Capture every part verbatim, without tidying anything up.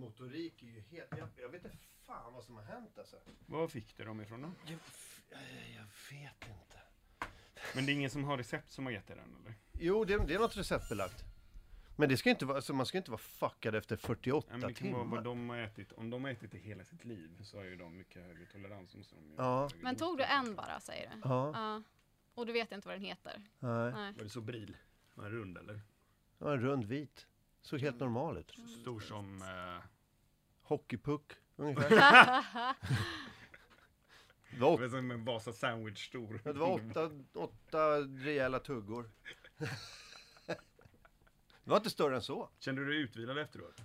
motorik är ju helt... Jag, jag vet inte fan vad som har hänt alltså. Var fick du dem ifrån då? Jag, jag vet inte. Men det är ingen som har recept som har gett dig den, eller? Jo, det, det är något receptbelagt. Men det ska inte vara, alltså man ska inte vara fuckad efter fyrtioåtta Ja, men det kan timmar. vara vad de har ätit. Om de har ätit det hela sitt liv så har ju de mycket högre tolerans. Måste de ju Ja. högre Men tog du en bara, säger du? Ja. Ja. Och du vet inte vad den heter? Nej. Nej. Var det så bril? Var den rund, eller? Ja, en rund vit. Såg helt normal ut. Stor som... Eh... Hockeypuck, ungefär. Det var, Det åt, var som en Vasa sandwich stor. det var åtta, åtta rejäla tuggor. Det var inte större än så. Kände du dig utvilad efteråt?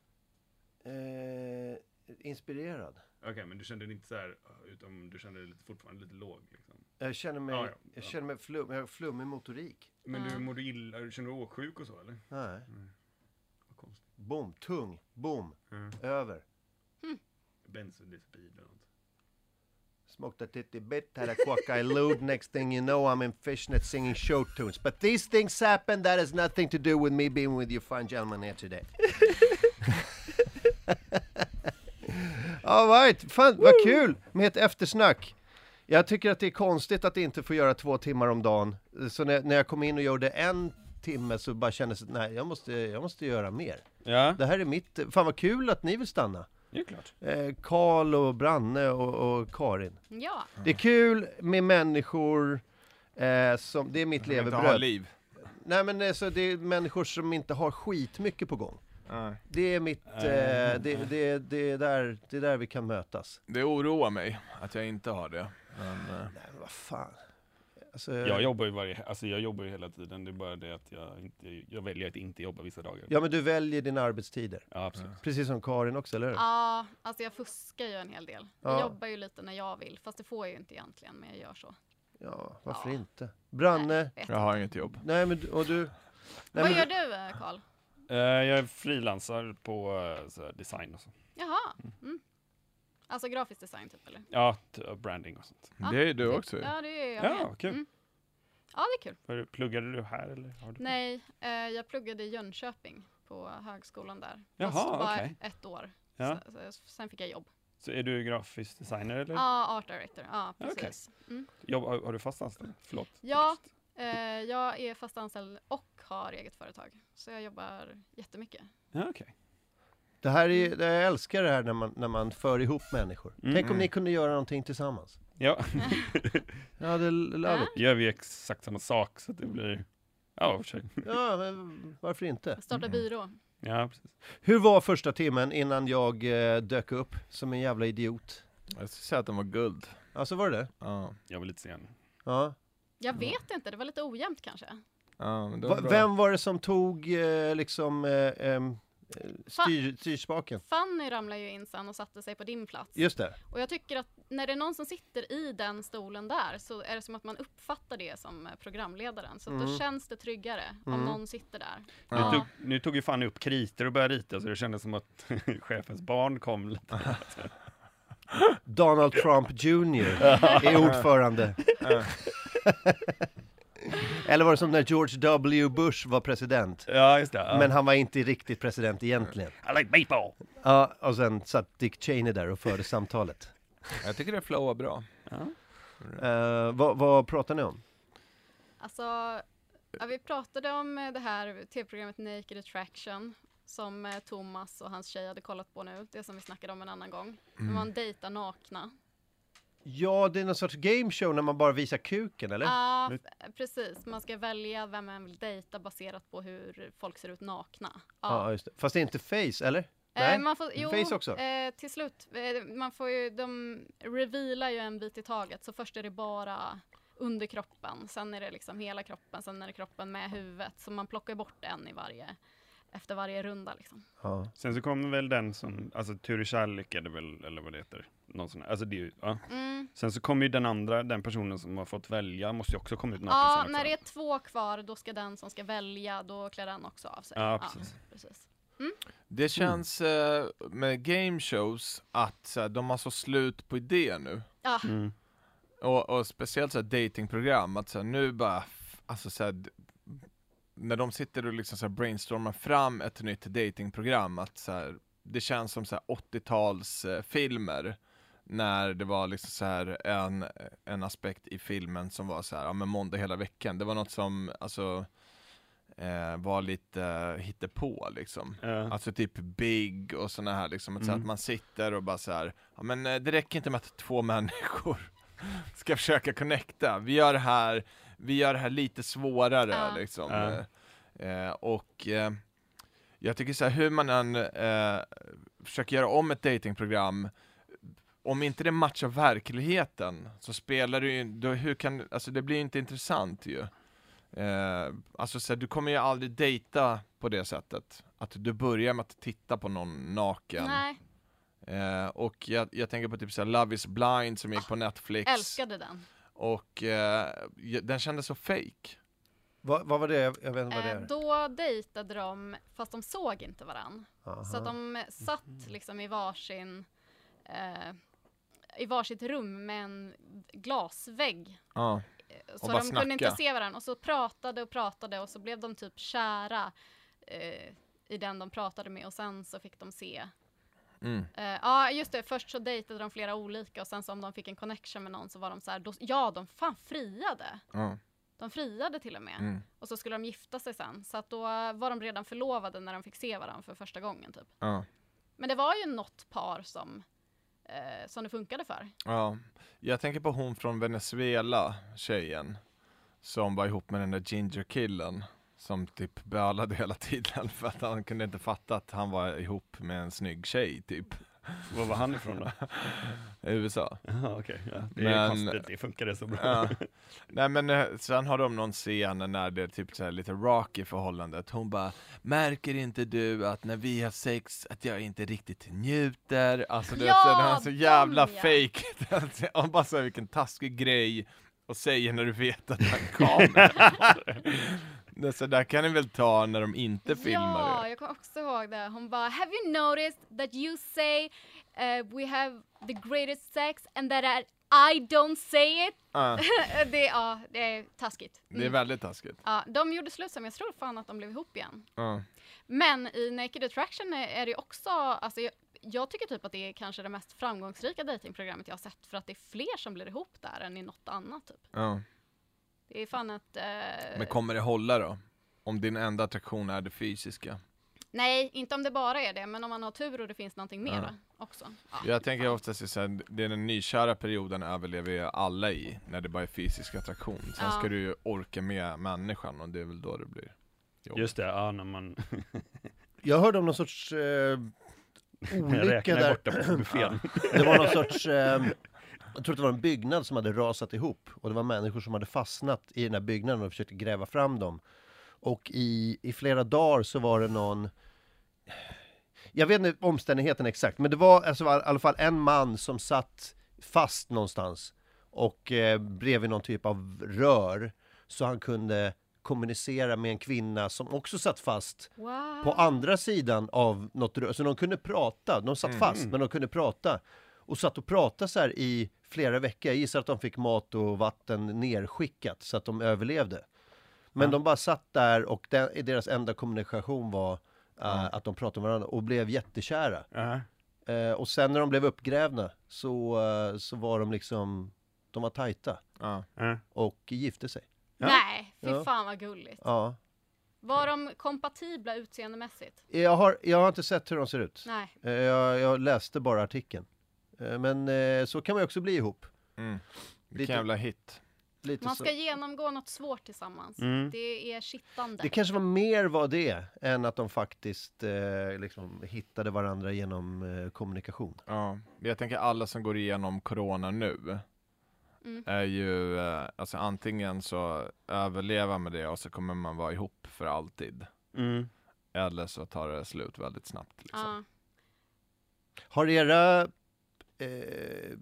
Eh, inspirerad. Okej, okay, men du kände dig inte så här, utan du kände dig lite, fortfarande lite låg liksom. Jag känner mig, Ja, ja, ja. jag känner mig flum, jag har flummig motorik. Men Ja. du mådde illa, kände du åksjuk och så, eller? Nej. Mm. Vad konstigt. Boom, tung, boom, Mm. över. Bensodiazepin eller något. Smoked a titty bit, had a quack I lewd. Next thing you know, I'm in fishnet singing show tunes. But these things happen, that has nothing to do with me being with you fine gentlemen here today. All right, fan vad kul med ett eftersnack. Jag tycker att det är konstigt att inte få göra två timmar om dagen. Så när, när jag kom in och gjorde en timme så bara kändes det, nej, jag måste, jag måste göra mer. Ja, Det här är mitt, fan vad kul att ni vill stanna. det är klart. Eh, Karl och Branne och, och Karin. Ja. Det är kul med människor eh, som, det är mitt Som inte har levebröd. liv. Nej men alltså, det är människor som inte har skit mycket på gång. Nej. Det är mitt, eh, det, det, det, är där, det är där vi kan mötas. Det oroar mig att jag inte har det. Men, eh, Nej men vad fan. Alltså, Jag jobbar ju varje, alltså jag jobbar ju hela tiden. Det är bara det att jag inte, jag väljer att inte jobba vissa dagar. Ja men du väljer dina arbetstider. Ja, absolut. Precis som Karin också, eller hur? Ja, alltså jag fuskar ju en hel del. Jag Ja. jobbar ju lite när jag vill, fast det får jag ju inte egentligen, men jag gör så. Ja, varför Ja. inte? Branne? Vet jag har inte. inget jobb. Nej men du- och du? Nej, Vad men, gör du, eh, Karl? Eh, jag är frilansar på eh, så här, design och så. Jaha. Mm. Alltså grafisk design typ, eller? Ja, t- och branding och sånt. Ja, Det är du Typ. också. Ja, det är jag Ja, med. kul. Mm. Ja, det är kul. För, pluggade du här eller? Har du? Nej, eh, jag pluggade i Jönköping på högskolan där. Jaha, Fast bara okej. ett år. Ja. Så, så, sen fick jag jobb. Så är du grafisk designer eller? Ja, art director. Ja, Okej. precis. Mm. Jobb, har, har du fast anställd? Förlåt. Ja, eh, jag är fast anställd och har eget företag. Så jag jobbar jättemycket. Ja, okej. det här är, det, jag älskar det här när man, när man för ihop människor. Mm. Tänk om Mm. ni kunde göra någonting tillsammans. Ja, Jag hade love it. gör vi exakt samma sak så att det blir... Ja, för sig. Ja, men varför inte? Starta Mm. byrå. Ja, precis. Hur var första timmen innan jag eh, dök upp som en jävla idiot? Jag skulle säga att de var guld. Alltså var det det? Ja. Jag var lite sen. Ja. Jag vet inte, det var lite ojämnt kanske. Ja, men det var Va, bra. vem var det som tog eh, liksom eh, em, eh, styr, styrspaken? Fanny ramlade ju in sen och satte sig på din plats. Just det. Och jag tycker att när det är någon som sitter i den stolen där så är det som att man uppfattar det som eh, programledaren. Så att då Mm. känns det tryggare om Mm. någon sitter där. Nu, Ja. tog, nu tog ju fan upp kriter och började rita så det kändes som att chefens barn kom lite. Donald Trump junior är ordförande. Eller var det som när George W. Bush var president? Ja, just det. Ja. Men han var inte riktigt president egentligen. I like baseball. Ja, och sen satt Dick Cheney där och förde samtalet. Jag tycker det flowar bra. Ja. Eh, vad, vad pratar ni om? Alltså, ja, vi pratade om eh, det här tv-programmet Naked Attraction som eh, Thomas och hans tjej hade kollat på nu. Det som vi snackade om en annan gång. När Mm. man dejtar nakna. Ja, det är någon sorts gameshow när man bara visar kuken, eller? Ja, f- precis. Man ska välja vem man vill dejta baserat på hur folk ser ut nakna. Ja, Ja. just det. Fast det är inte face, eller? Eh, Nej, man får, jo, face också. Eh, till slut, eh, man får ju, de revealar ju en bit i taget. Så först är det bara under kroppen, sen är det liksom hela kroppen, sen är det kroppen med huvudet. Så man plockar bort en i varje, efter varje runda liksom. Ja. Sen så kommer väl den som, alltså Ture Kärlek är det väl, eller vad det heter. Någon sån, alltså det är ju, ja. Mm. Sen så kommer ju den andra, den personen som har fått välja, måste ju också komma ut naken Ja, sen också. när det är två kvar, då ska den som ska välja, då klär den också av sig. Ja, precis. precis. Det känns eh, med game shows att så här, de har så slut på idéer nu. Ja, Mm. Och, och speciellt så här datingprogram, att så här, nu bara, f- alltså så här, d- när de sitter och liksom så här brainstormar fram ett nytt datingprogram, att så här, det känns som så här åttio-tals eh, filmer. När det var liksom så här en, en aspekt i filmen som var så här, ja men måndag hela veckan. Det var något som, alltså, eh, var lite eh, hittepå liksom. Ja. Alltså typ Big och såna här liksom. Att, Mm. så att man sitter och bara så här, ja men eh, det räcker inte med att två människor ska försöka connecta. Vi gör det här, vi gör det här lite svårare Ja. liksom. Ja. Eh, och eh, jag tycker så här, hur man än eh, försöker göra om ett datingprogram, om inte det matchar verkligheten så spelar du ju, då, hur kan, alltså det blir inte intressant ju. Eh, alltså så här, du kommer ju aldrig dejta på det sättet. Att du börjar med att titta på någon naken. Nej, Eh, och jag, jag tänker på typ så här Love is blind som gick på Netflix. älskade den. Och eh, den kändes så fake. Vad, vad var det? Jag vet inte vad det Eh, är. då dejtade de, fast de såg inte varann. Aha. Så att de satt liksom i varsin eh, i varsitt rum med en glasvägg. Ja. Eh, Och Så bara de kunde inte snacka. se varandra. Och så pratade och pratade och så blev de typ kära eh, i den de pratade med. Och sen så fick de se. Mm. Eh, ja, just det. Först så dejtade de flera olika. Och sen så om de fick en connection med någon så var de så här. Då, ja, de fan friade. Ja. De friade till och med. Mm. Och så skulle de gifta sig sen. Så att då var de redan förlovade när de fick se varandra för första gången typ. Ja. Men det var ju något par som, eh, som det funkade för. Ja. Jag tänker på hon från Venezuela, tjejen. Som var ihop med den där ginger-killen. Som typ bölade hela tiden för att han kunde inte fatta att han var ihop med en snygg tjej typ. Var var han ifrån då? I U S A. Jaha, okej. Ja. Det är Men- konstigt, det funkade så bra. Ja. Nej men eh, sen har de någon scen när det är typ så här lite rock i förhållandet. Hon bara, märker inte du att när vi har sex att jag inte riktigt njuter? Alltså det, Ja, så, den är så jävla de, ja. fake. Hon bara säger vilken taskig grej och säger när du vet att det är en kamera. Det, så där kan ni väl ta när de inte filmar Ja, det. jag kommer också ihåg det. Hon bara, have you noticed that you say uh, we have the greatest sex and that I, I don't say it? Ja, det, ja, det är taskigt. det är Mm. väldigt taskigt. Ja, de gjorde slut sen, jag tror fan att de blev ihop igen. Ja. Men i Naked Attraction är, är det också, alltså jag, jag tycker typ att det är kanske det mest framgångsrika datingprogrammet jag har sett, för att det är fler som blir ihop där än i något annat typ. Ja. Det är fan ett... Eh, Men kommer det hålla då? Om din enda attraktion är det fysiska. nej, inte om det bara är det, men om man har tur och det finns någonting mer Ja. va? också. Ja. Jag tänker oftast så här, det är den nykära perioden överlever ju alla i, när det bara är fysisk attraktion. Sen Ja. ska du ju orka med människan och det är väl då det blir jobb. Just det, ja, när man Jag hörde om någon sorts eh, olycka räknar där. borta på buffén. Det var någon sorts, eh, jag tror att det var en byggnad som hade rasat ihop. Och det var människor som hade fastnat i den här byggnaden och försökte gräva fram dem. Och i, i flera dagar så var det någon, jag vet inte omständigheten exakt, men det var alltså, i alla fall en man som satt fast någonstans. Och eh, bredvid någon typ av rör. Så han kunde kommunicera med en kvinna som också satt fast Wow. på andra sidan av något rör. Så de kunde prata, de satt Mm. fast men de kunde prata. Och satt och pratade så här i flera veckor. Jag gissar att de fick mat och vatten nerskickat så att de överlevde. Men Ja. de bara satt där och den, deras enda kommunikation var uh, Ja. att de pratade med varandra och blev jättekära. Ja. Uh, och sen när de blev uppgrävna så, uh, så var de liksom, de var tajta Ja. Ja. och gifte sig. Ja. Nej, fy Ja. fan vad gulligt. Ja. Var de kompatibla utseendemässigt? Jag har, jag har inte sett hur de ser ut. Nej. Eh, Jag, jag läste bara artikeln. Eh, Men eh, så kan man ju också bli ihop. Mm. Lite- Vilken jävla hit. Lite Man så. ska genomgå något svårt tillsammans. Mm. Det är kittande. Det kanske var mer var det än att de faktiskt eh, liksom hittade varandra genom eh, kommunikation. Ja. Jag tänker alla som går igenom corona nu Mm. är ju, eh, alltså antingen så överleva med det och så kommer man vara ihop för alltid. Mm. Eller så tar det slut väldigt snabbt. Liksom. Ja. Har era eh,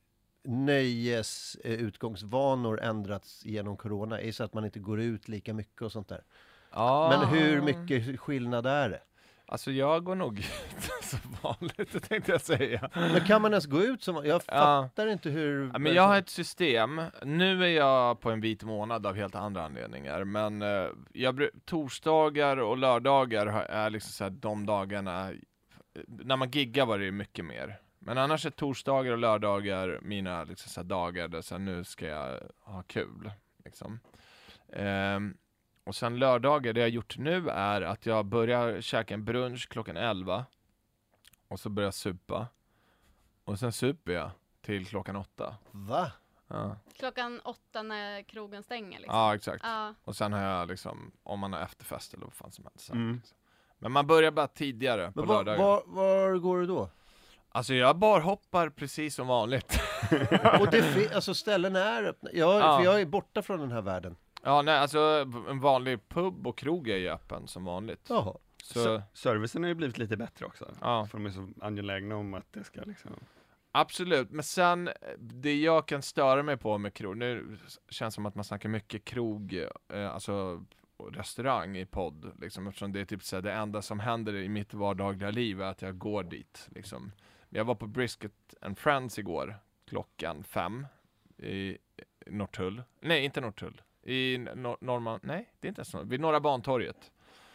nöjesutgångsvanor ändrats genom corona? Är det så att man inte går ut lika mycket och sånt där? Ja. Men hur mycket skillnad är det? Alltså jag går nog ut som vanligt, tänkte jag säga. Men kan man ens gå ut som... Jag fattar inte hur... Ja, men jag har ett system. Nu är jag på en vit månad av helt andra anledningar. Men eh, jag, bru- torsdagar och lördagar har- är liksom så här, de dagarna när man giggar var det ju mycket mer. Men annars är torsdagar och lördagar mina liksom, så här, dagar där så här, nu ska jag ha kul. Liksom. Ehm, och sen lördagar, det jag gjort nu är att jag börjar käka en brunch klockan elva. Och så börjar jag supa. Och sen super jag till klockan åtta. Va? Ja, Klockan åtta när krogen stänger liksom. ja exakt. Ja. Och sen har jag liksom, om man har efterfest eller vad fan som helst. Sen, Mm. liksom. Men man börjar bara tidigare på Men var, lördagar. var, var går du då? Alltså jag bara hoppar precis som vanligt. Och det fi- alltså ställen är öppna. Jag, Ja. för jag är borta från den här världen. Ja, nej, alltså en vanlig pub och krog är ju öppen som vanligt. Jaha. Så, Så, servicen har ju blivit lite bättre också. ja, För de är så angelägna om att det ska liksom... absolut. Men sen, det jag kan störa mig på med krog, nu känns det som att man snackar mycket krog, eh, alltså restaurang i podd, liksom, eftersom det är typ så här, det enda som händer i mitt vardagliga liv är att jag går dit, liksom. Jag var på Brisket and Friends igår, klockan fem, i Norrtull. Nej, inte Norrtull. I Nor- Norrman, nej, det är inte ens Norr, vid Norra Bantorget.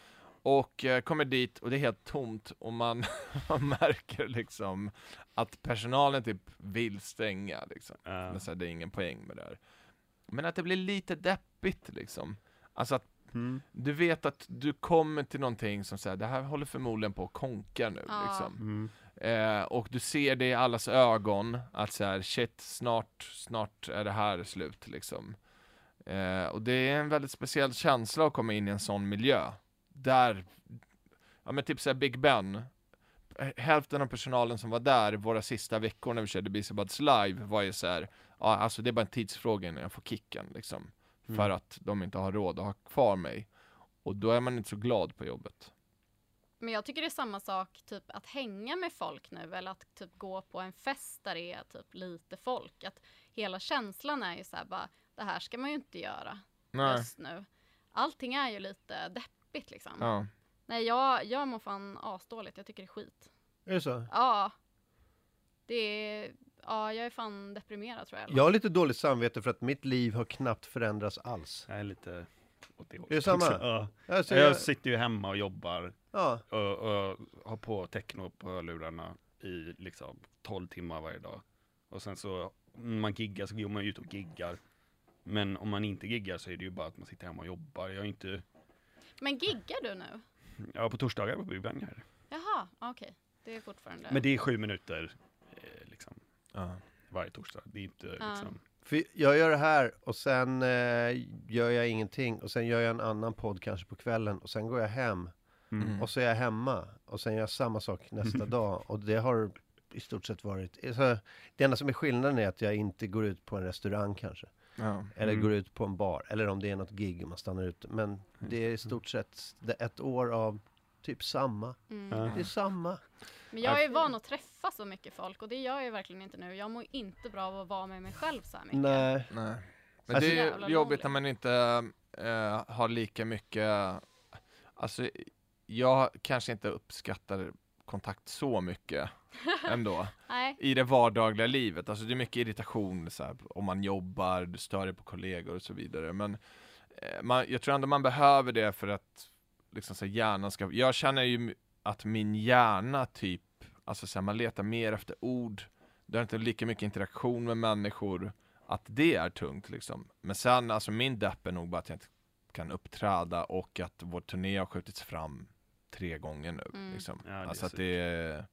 Och eh, kommer dit och det är helt tomt och man, man märker liksom att personalen typ vill stänga liksom. Uh, Men så här, det är ingen poäng med det här. Men att det blir lite deppigt liksom. Alltså att mm. du vet att du kommer till någonting som säger det här håller förmodligen på att konka nu Ja. liksom. Mm. Eh, och du ser det i allas ögon att så här, shit, snart, snart är det här slut liksom. Eh, och det är en väldigt speciell känsla att komma in i en sån miljö. Där, ja men typ såhär Big Ben, hälften av personalen som var där våra sista veckor när vi körde Beastie Buds live var ju såhär, ja alltså det är bara en tidsfråga innan jag får kicken liksom. Mm. För att de inte har råd att ha kvar mig. Och då är man inte så glad på jobbet. Men jag tycker det är samma sak typ att hänga med folk nu eller att typ gå på en fest där det är typ lite folk. Att hela känslan är ju så här bara, det här ska man ju inte göra Nej. just nu. Allting är ju lite deppigt liksom. Ja. Nej, jag, jag mår fan asdåligt. Jag tycker det är skit. Är det så? Ja. Det är, ja, jag är fan deprimerad tror jag. Jag har lite dåligt samvete för att mitt liv har knappt förändrats alls. Jag är lite åt det hållet Är det samma? också. Ja. Alltså, Jag jag, sitter ju hemma och jobbar ja. och, och har på techno på hörlurarna i liksom tolv timmar varje dag. Och sen så, när man giggar så går man ut och giggar. Men om man inte giggar så är det ju bara att man sitter hemma och jobbar. Jag är inte, Men giggar du nu? ja på torsdagar på Big Ben här. Jaha, okej. Det är fortfarande... Men det är sju minuter eh, liksom Ja. varje torsdag. Det är inte Ja. liksom... För jag gör det här och sen eh, gör jag ingenting. Och sen gör jag en annan podd kanske på kvällen. Och sen går jag hem. Mm. Och så är jag hemma. Och sen gör jag samma sak nästa dag. Och det har i stort sett varit... Alltså, det enda som är skillnaden är att jag inte går ut på en restaurang kanske. Ja. Eller Mm. går ut på en bar. Eller om det är något gig och man stannar ute. Men det är i stort sett det är ett år av typ samma. Mm. Ja. Det är samma. Men jag är van att träffa så mycket folk och det gör jag verkligen inte nu. Jag mår inte bra av att vara med mig själv så här mycket. Nej. Nej. Men Alltså- det är Jävla ju jobbigt lonely. när man inte eh, har lika mycket, alltså jag kanske inte uppskattar kontakt så mycket ändå Nej. i det vardagliga livet. Alltså det är mycket irritation så här, om man jobbar, du stör dig på kollegor och så vidare. Men eh, man, jag tror ändå man behöver det för att liksom, så här, hjärnan ska, jag känner ju att min hjärna typ, alltså så här, man letar mer efter ord, det har inte lika mycket interaktion med människor, att det är tungt liksom. Men sen, alltså min depp är nog bara att jag inte kan uppträda och att vår turné har skjutits fram tre gånger nu Mm. liksom. Ja, det är alltså att surt. det är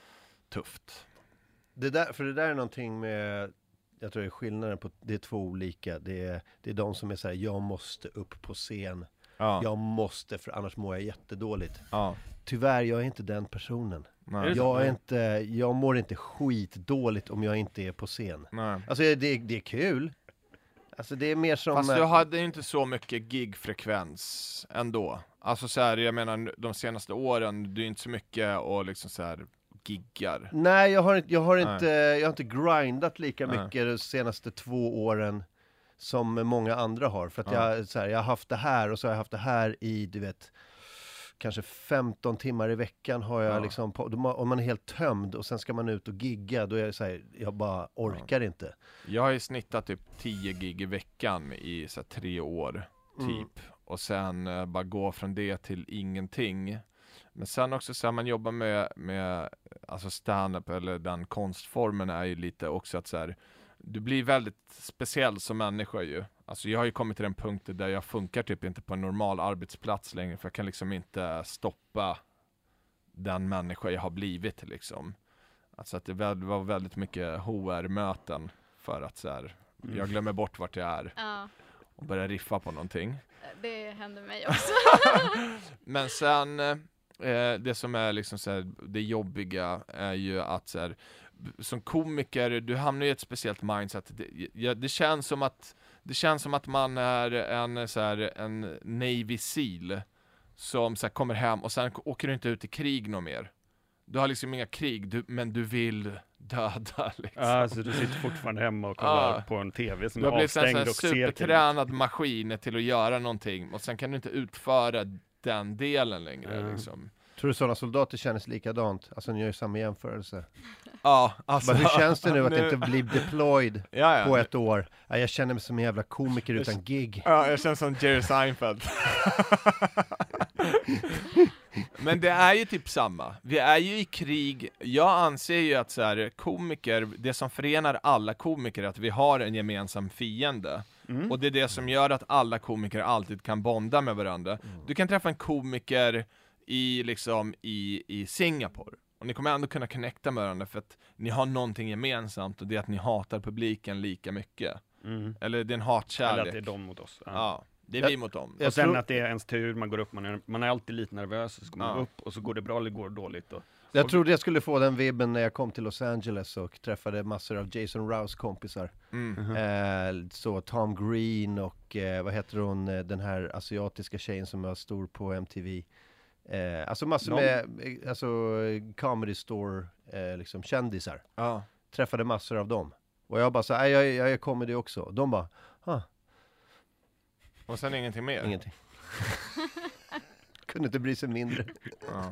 tufft. Det där, för det där är någonting med, jag tror det är skillnaden på, det är två olika. Det är, det är de som är så här, jag måste upp på scen. Ja, Jag måste, för annars mår jag jättedåligt. ja. Tyvärr, jag är inte den personen. Nej. Är det så? Jag är inte, jag mår inte skitdåligt om jag inte är på scen. Nej. Alltså det, det är kul. Alltså det är mer som... Fast du hade ju inte så mycket gigfrekvens ändå. Alltså så här, jag menar de senaste åren, du är inte så mycket och liksom så här giggar. Nej, jag har, inte- jag har, Nej. inte, jag har inte grindat lika Nej. mycket de senaste två åren som många andra har. För att Ja. jag, så här, jag har haft det här och så har jag haft det här i, du vet, kanske femton timmar i veckan har jag Ja. liksom, på, då ma- om man är helt tömd och sen ska man ut och gigga, då är jag så här, jag bara orkar inte. Jag har ju snittat typ tio gig i veckan i så här, tre år typ. Mm. Och sen eh, bara gå från det till ingenting. Men sen också så här, man jobbar med, med alltså stand-up eller den konstformen är ju lite också att så här, du blir väldigt speciell som människa ju. Alltså jag har ju kommit till den punkten där jag funkar typ inte på en normal arbetsplats längre, för jag kan liksom inte stoppa den människa jag har blivit liksom. Alltså att det var väldigt mycket H R-möten för att så här, Mm. jag glömmer bort vart jag är Ja, och börjar riffa på någonting. det händer mig också. Men sen eh, det som är liksom så här, det jobbiga är ju att så här, som komiker, du hamnar i ett speciellt mindset. Det, ja, det känns som att det känns som att man är en så här, en Navy Seal som så här, kommer hem och sen åker du inte ut i krig något mer. Du har liksom inga krig, du, men du vill döda liksom. Ja, alltså du sitter fortfarande hemma och kollar Ja. på en tv som Du är har blivit en avstängd sån här och ser till. supertränad maskin till att göra någonting och sen kan du inte utföra den delen längre Ja. liksom. Tror du sådana soldater känns likadant? Alltså ni gör ju samma jämförelse. Ja, alltså. Men hur känns det nu att nu- inte bli deployed Ja, ja. på ett år? Ja, jag känner mig som en jävla komiker utan gig. Ja, jag känner som Jerry Seinfeld. Men det är ju typ samma. Vi är ju i krig. Jag anser ju att så här, komiker, det som förenar alla komiker är att vi har en gemensam fiende. Mm. Och det är det som gör att alla komiker alltid kan bonda med varandra. Du kan träffa en komiker i, liksom, i, i Singapore. Och ni kommer ändå kunna connecta med varandra för att ni har någonting gemensamt, och det är att ni hatar publiken lika mycket. Mm. Eller det är en Eller att hatkärlek. det är de mot oss. Ja. Ja, det är Jag- vi mot dem. jag Och sen tror- att det är ens tur, man går upp, man är, man är alltid lite nervös, och så går man Ja. upp och så går det bra eller går det dåligt. Och, Jag trodde jag skulle få den vibben när jag kom till Los Angeles och träffade massor av Jason Rouse kompisar. Mm. Eh, så Tom Green och eh, vad heter hon, eh, den här asiatiska tjejen som var stor på M T V. Eh, alltså massor Någon- med eh, alltså, eh, comedy store eh, liksom kändisar. Ja. Träffade massor av dem. Och jag bara så här, jag, jag är comedy också. Och de bara, ah, Och sen ingenting mer. ingenting. Kunde inte bry sig mindre. Ja.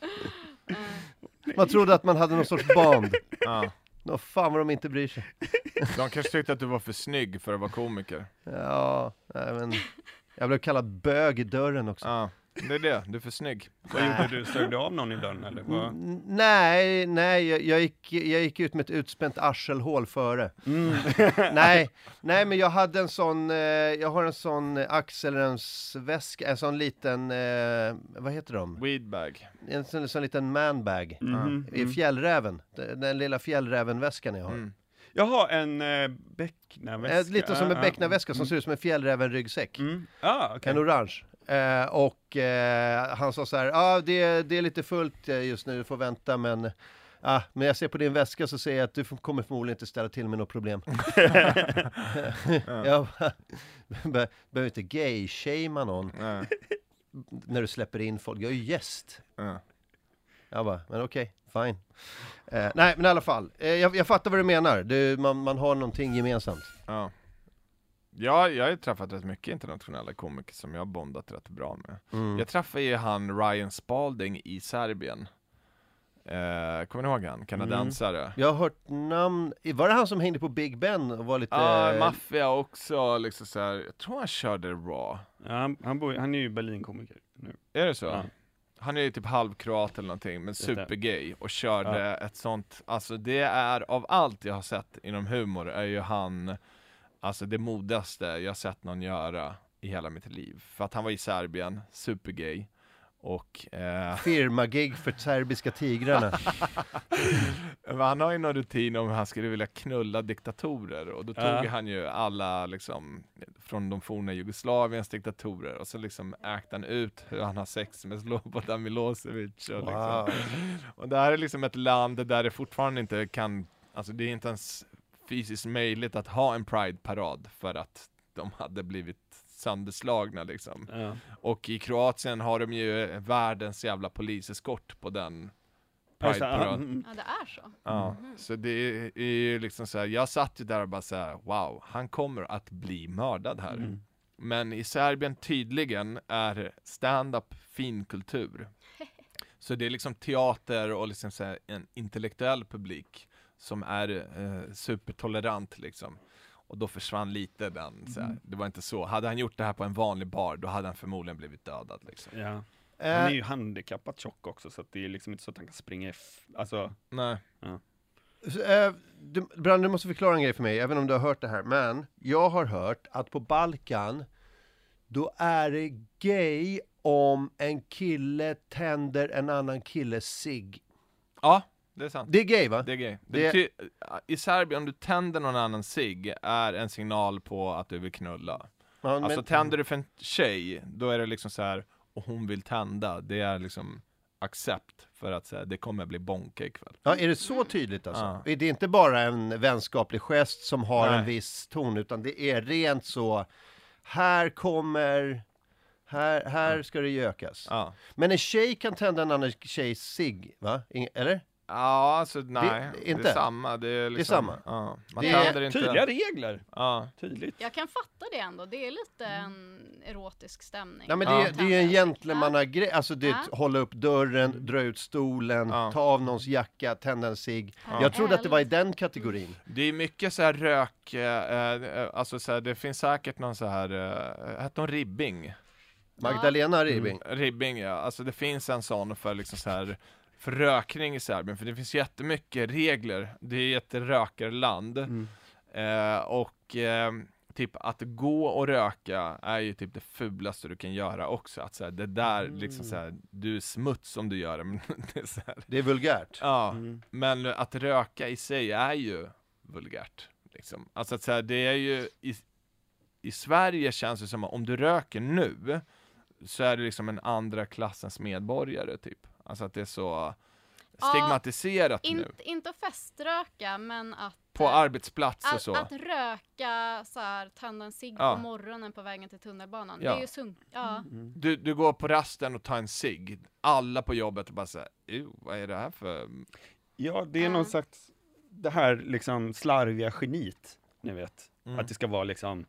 Man trodde att man hade någon sorts band. Ja. Nå fan vad de inte bryr sig. De kanske tyckte att du var för snygg för att vara komiker. Ja, nej, men jag blev kallad bög i dörren också. Ja, det är det. Du är för snygg. vad gjorde du? Sög du av någon i dörren eller? Vad? N- Nej, nej, jag, jag, gick, jag gick ut med ett utspänt arselhål före. Mm. nej, nej, men jag hade en sån, eh, jag har en sån eh, axelremsväska, en sån liten, eh, vad heter de? Weedbag. En sån, sån liten manbag. Mhm, I mm. fjällräven, den, den lilla fjällrävenväskan jag har. Mm. Jaha, en eh, becknarväska. Eh, lite som en Ah, becknarväska som mm. ser ut som en fjällrävenryggsäck. Mm. Ah, okej. En orange. Eh, och eh, han sa så här, ja ah, det, det är lite fullt eh, just nu, du får vänta, men ah, men jag ser på din väska så ser jag att du f- kommer förmodligen inte ställa till med något problem. Jag bara, be- behöver inte gay-shamea någon Ja. när du släpper in folk, jag är ju gäst. Ja. Jag bara, men okej, fine. Eh, nej, men i alla fall, eh, jag, jag fattar vad du menar, du, man, man har någonting gemensamt. Ja. Ja, jag har ju träffat rätt mycket internationella komiker som jag har bondat rätt bra med. Mm. Jag träffade ju han Ryan Spalding i Serbien. Eh, kommer ni ihåg han? Kanadensare. Jag har hört namn, var det han som hängde på Big Ben och var lite... Ja, maffia också, liksom så här. Jag tror han körde Raw. Ja, han, han, bor, han är ju Berlinkomiker nu. Är det så? Ja. Han är ju typ halvkroat eller någonting, men det. supergay och körde Ja. ett sånt, alltså det är av allt jag har sett inom humor är ju han, alltså det modigaste jag har sett någon göra i hela mitt liv. För att han var i Serbien, supergay och eh, Firma-gig för serbiska tigrarna. men han har ju någon rutin om hur han skulle vilja knulla diktatorer och då tog Ja. han ju alla liksom från de forna Jugoslaviens diktatorer och så liksom ägde han ut hur han har sex med Slobodan Milosevic och, Wow. liksom. Och det här är liksom ett land där det fortfarande inte kan, alltså det är inte ens fysiskt möjligt att ha en Pride-parad för att de hade blivit sönderslagna liksom. Ja. Och i Kroatien har de ju världens jävla poliseskort på den Ja, just det. Pride-paraden. Mm. Ja, det är så. Ja, så det är ju liksom så här, jag satt ju där och bara så här, wow, han kommer att bli mördad här. Mm. Men i Serbien tydligen är stand-up fin kultur. Så det är liksom teater och liksom så här, en intellektuell publik som är eh, supertolerant liksom. Och då försvann lite den, så här. Det var inte så. Hade han gjort det här på en vanlig bar, då hade han förmodligen blivit dödad liksom. Ja. Han är Eh, ju handikappat tjock också, så att det är liksom inte så att han kan springa f- alltså, Nej. så, eh, du, Brand, du måste förklara en grej för mig, även om du har hört det här. Men jag har hört att på Balkan, då är det gay om en kille tänder en annan killes cigg. Ja, det är sant. Det är gay, va? Det är gay. Det Det- bety- I Serbien, om du tänder någon annan cigg, är en signal på att du vill knulla. Ja, Alltså men- tänder du för en tjej, då är det liksom så här, och hon vill tända, det är liksom accept för att säga det kommer bli bonka ikväll. Ja, är det så tydligt alltså? Ja. Det är inte bara en vänskaplig gest som har Nej. en viss ton, utan det är rent så, här kommer, här, här ska det gökas. Ja. Men en tjej kan tända en annan tjejs cigg, va? Ing- Eller? Ja, alltså nej, det, inte? är samma. Det är, liksom, samma. Ja. Man Det är tänder inte. tydliga regler. Ja. Tydligt. Jag kan fatta det ändå. Det är lite en erotisk stämning. Nej, men det, Ja. är- det är ju en gentlemannagrej, alltså det är Ja. att hålla upp dörren, dra ut stolen, Ja. ta av någons jacka, tända en cigg. Ja. Jag trodde att det var i den kategorin. Det är mycket så här rök, eh, eh, alltså så här, det finns säkert någon så här, eh, hette hon Ribbing? Magdalena Ribbing. Mm, Ribbing, ja. Alltså det finns en sån för liksom så här, för rökning i Serbien, för det finns jättemycket regler. Det är ett rökarland. Mm. Eh, och eh, typ att gå och röka är ju typ det fulaste du kan göra också. Att så här, det där liksom så här, du är smuts om du gör det. Men det är så här. Det är vulgärt. Ja, Mm. men att röka i sig är ju vulgärt. Liksom. Alltså att så här, det är ju i, i Sverige känns det som att om du röker nu så är det liksom en andra klassens medborgare typ. Alltså att det är så stigmatiserat nu. Inte, inte att feströka, men att... På eh, arbetsplatser att, så. att röka, så här, tända en cigg Ja. på morgonen på vägen till tunnelbanan. Ja. Det är ju sunt. Ja. Mm. Du, du går på rasten och tar en cigg. Alla på jobbet och bara säger, vad är det här för... Ja, det är Ja. någon slags, det här liksom slarviga genit, ni vet. Mm. Att det ska vara liksom,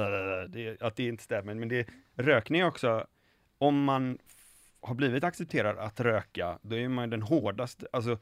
det, att det inte stämmer. Men det, rökning är också, om man f- har blivit accepterad att röka, då är man den hårdaste, alltså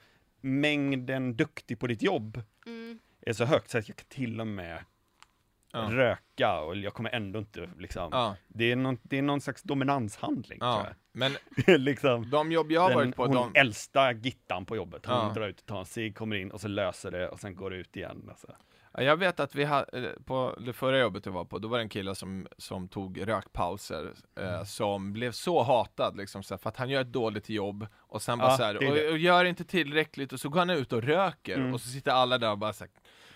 mängden duktig på ditt jobb Mm. är så högt så att jag kan till och med Ja. röka och jag kommer ändå inte liksom, Ja, det, är någon, det är någon slags dominanshandling ja. tror Men jag. liksom. de jobb jag har Den, varit på, hon de... äldsta gittan på jobbet, hon Ja. drar ut och tar en cigg, kommer in och så löser det och sen går det ut igen. Alltså. Ja, jag vet att vi hade, på det förra jobbet jag var på, då var det en kille som, som tog rökpauser, eh, som blev så hatad liksom, så här, för att han gör ett dåligt jobb och sen bara Ja, så här, det är det. och, och gör inte tillräckligt och så går han ut och röker Mm. och så sitter alla där och bara så här,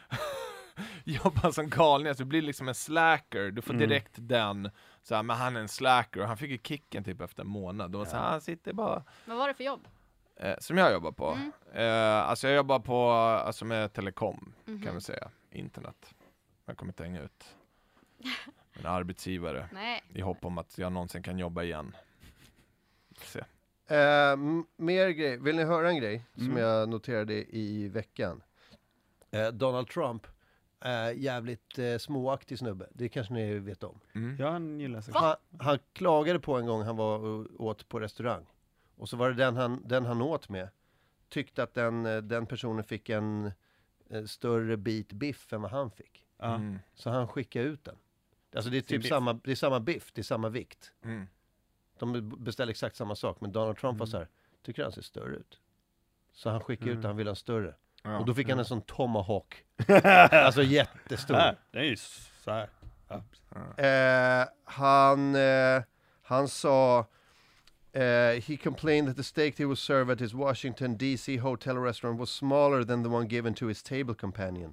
jobbar som galningar, så det blir liksom en slacker, du får Mm. direkt den, så här, men han är en slacker och han fick ju kicken typ efter en månad, och så här, Ja. han sitter bara Vad var det för jobb? Eh, som jag jobbar på. Mm. Eh, alltså jag jobbar på, alltså med telekom, Mhm. kan vi säga. Internet. Jag kommer inte hänga ut en arbetsgivare Nej. i hopp om att jag någonsin kan jobba igen. Får se. Eh, m- mer grej. Vill ni höra en grej som Mm. jag noterade i veckan? Eh, Donald Trump är jävligt eh, småaktig snubbe. Det kanske ni vet om. Mm. Ja, han gillar sig. Han, han klagade på en gång han var och åt på restaurang. Och så var det den han, den han åt med. Tyckte att den, eh, den personen fick en, en större bit biff än vad han fick. Ja. Mm. Så han skickade ut den. Alltså det är Sin typ biff. samma, det är samma biff, det är samma vikt. Mm. De beställer exakt samma sak, men Donald Trump var Mm. så här, tycker han ser större ut. Så han skickade ut Mm. den, han ville ha en större. Ja. Och då fick han en sån tomahawk. Alltså jättestor. Här, det är ju så här. Ja. Eh, han, eh, han sa, eh, he complained that the steak he was served at his Washington D C hotel restaurant was smaller than the one given to his table companion.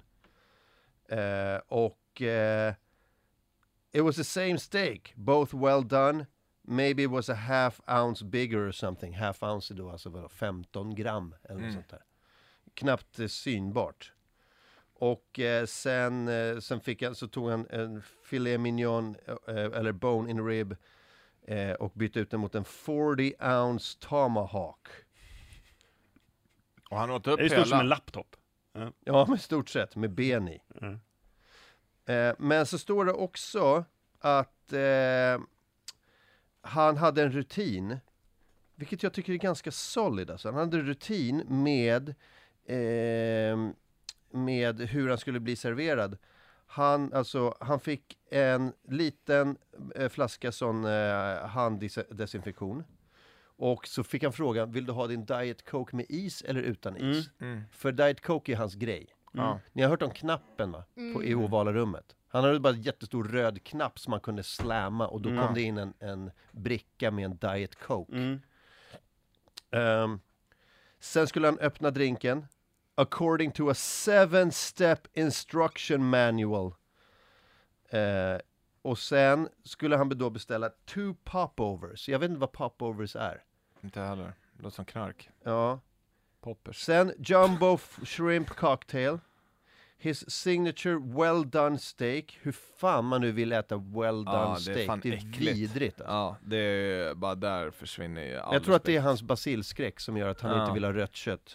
Eh, och eh, it was the same steak, both well done. Maybe it was a half ounce bigger or something. Half ounce är då alltså vadå, femton gram eller något Mm. sånt där. Knappt eh, synbart. Och eh, sen, eh, sen fick han, så tog han en filet mignon eh, eller bone in rib eh, och bytte ut den mot en fyrtio ounce tomahawk. Och han åt upp Det är stort som en hela. laptop. Ja, med stort sett, med ben i. Mm. Eh, men så står det också att eh, han hade en rutin, vilket jag tycker är ganska solid. Alltså. Han hade en rutin med, eh, med hur han skulle bli serverad. Han, alltså, han fick en liten eh, flaska sån eh, handdesinfektion. Och så fick han frågan, vill du ha din Diet Coke med is eller utan is? Mm. Mm. För Diet Coke är hans grej. Ja. Ni har hört om knappen va? På, i ovala rummet. Han hade bara en jättestor röd knapp som man kunde slamma och då Mm. kom det in en, en bricka med en Diet Coke. Mm. Ehm, sen skulle han öppna drinken. According to a seven step instruction manual. Eh, och sen skulle han då beställa two popovers. Jag vet inte vad popovers är. Inte heller. Det låter som knark. Ja. Poppers. Sen jumbo f- shrimp cocktail. His signature well done steak. Hur fan man nu vill äta well done Ja, det är steak. fan Det är äckligt. vidrigt alltså. Ja, det är bara där försvinner ju all Jag tror att det är respekt. hans basilskräck som gör att han Ja. inte vill ha rött kött.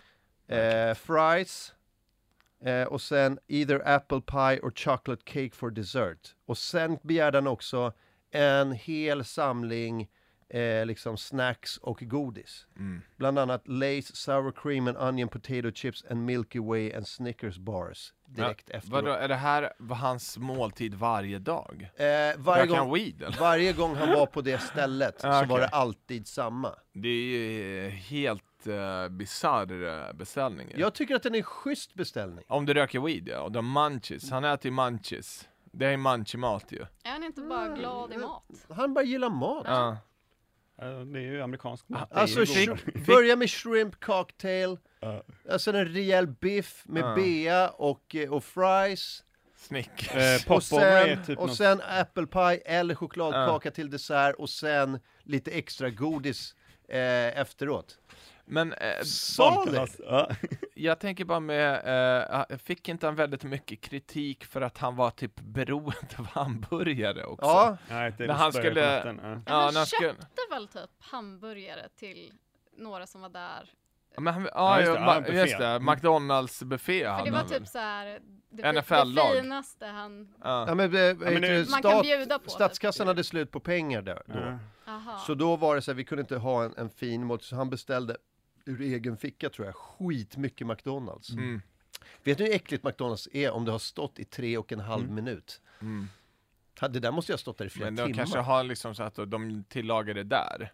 Eh, fries. Eh, och sen either apple pie or chocolate cake for dessert. Och sen begärde han också en hel samling eh, liksom snacks och godis. Mm. Bland annat Lay's sour cream and onion potato chips and Milky Way and Snickers bars. Direkt Ja, efteråt. vadå, är det här var hans måltid varje dag? Eh, varje, Röker han gång, weed eller? varje gång han var på det stället så Ah, var okej. det alltid samma. Det är ju helt uh, bisarr beställning. ju. Jag tycker att den är en schysst beställning. Om du röker weed ja, och de munchies. Han äter ju munchies. Det är munchie-mat ju. Är han inte bara glad i mat? Han bara gillar mat. Ja. Ja, det är ju amerikansk mat. Alltså, det är ju god. sh- börja med shrimp cocktail, Ja. alltså en rejäl biff med Ja. bea och, eh, och fries. Snickers. Eh, Och Popover är sen, typ och något- sen apple pie eller chokladkaka till dessert och sen lite extra godis eh, efteråt. Men eh, Saligt! Ja. jag tänker bara med, eh, fick inte han väldigt mycket kritik för att han var typ beroende av hamburgare också? Ja, Nej, det är När det han större skulle- maten, ja. Ja, Ja, han när han skulle- köpte väl typ hamburgare till några som var där. Men han, Ja, ja, just just det, det, ja, buffé. just det. Mm. McDonalds buffé För hade det var han väl? typ så här det, N det, F L-lag. det finaste han... ja Ja. men, eh, men det- vet du, Man kan stat, bjuda på. statskassan hade slut på pengar där då. Ja. Aha. Så då var det så här, vi kunde inte ha en, en fin mat, så han beställde ur egen ficka tror jag, skitmycket McDonalds. Mm. Vet du hur äckligt McDonalds är om det har stått i tre och en halv Mm. minut? Mm. Det där måste jag ha stått där i flera Men de timmar. kanske har liksom så att de tillagar det där.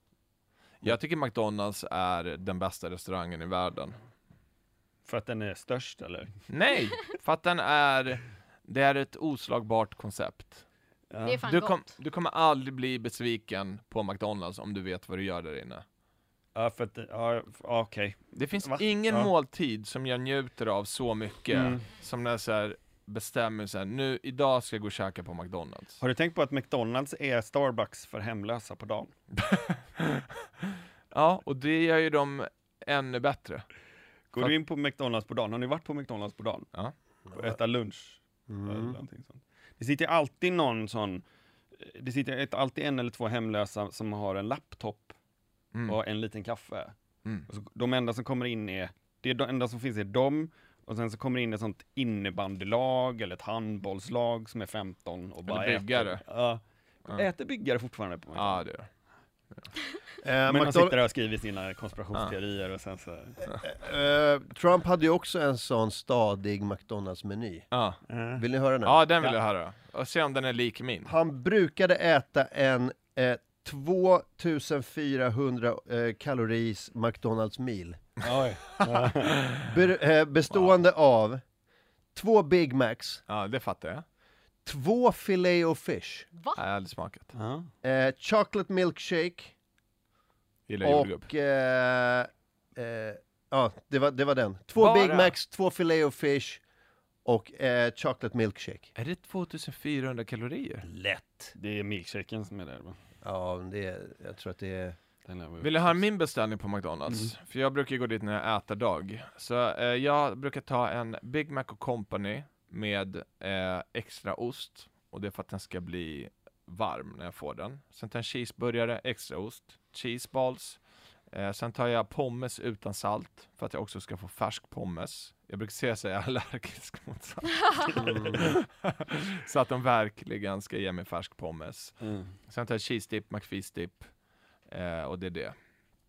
Jag tycker McDonalds är den bästa restaurangen i världen. För att den är störst eller? Nej, för att den är, det är ett oslagbart koncept. Ja. Det är fan Du, gott. kom, du kommer aldrig bli besviken på McDonalds om du vet vad du gör där inne. Ja, för att, det- ja, f- ja, okej. Det finns Va? ingen Ja. måltid som jag njuter av så mycket Mm. som när jag så här bestämmer så här, nu idag ska jag gå och käka på McDonalds. Har du tänkt på att McDonalds är Starbucks för hemlösa på dagen? Ja, och det gör ju dem ännu bättre. Går För- du in på McDonalds på dagen? Har ni varit på McDonalds på dagen? Ja. Och äta lunch? Mm. Eller någonting sånt. Det sitter alltid någon sån, det sitter ett, alltid en eller två hemlösa som har en laptop Mm. och en liten kaffe. Mm. Och så, de enda som kommer in är, det är de enda som finns är de, och sen så kommer in ett sånt innebandylag eller ett handbollslag som är femton och bara byggare. äter. Ja. Ja. Äter byggare fortfarande på Ja, McDonalds. det gör. Eh, Men de McDonald- sitter där och skriver sina konspirationsteorier och sen så... eh, Trump hade ju också en sån stadig McDonalds-meny. Ja. Äh. Vill ni höra den? ja, den vill Ja. jag höra. Och se om den är lik min. Han brukade äta en eh, tvåtusenfyrahundra eh, kaloris McDonalds meal. Oj. Be- eh, bestående av två Big Macs, Ja, det fattar jag. två filet of fish, Va? Jag har aldrig smakat. Ja. eh, chocolate milkshake Gillar jordgubb. och eh, eh, ja, det var, det var den. Två Bara? Big Macs, två filet of fish och eh, chocolate milkshake. Är det tvåtusenfyrahundra kalorier? Lätt. Det är milkshaken som är där va? Ja, det är, jag tror att det är... Den är- Vill du ha min beställning på McDonalds? För jag brukar gå dit när jag äter dag. Så eh, jag brukar ta en Big Mac och Company med eh, extra ost. Och det är för att den ska bli varm när jag får den. Sen tar jag en cheeseburgare, extra ost, cheese balls. Eh, sen tar jag pommes utan salt för att jag också ska få färsk pommes. Jag brukar säga att jag är allergisk mot salt. Så att de verkligen ska ge mig färsk pommes. Mm. Sen tar jag cheese dip, McFeast dip. Eh, och det är det.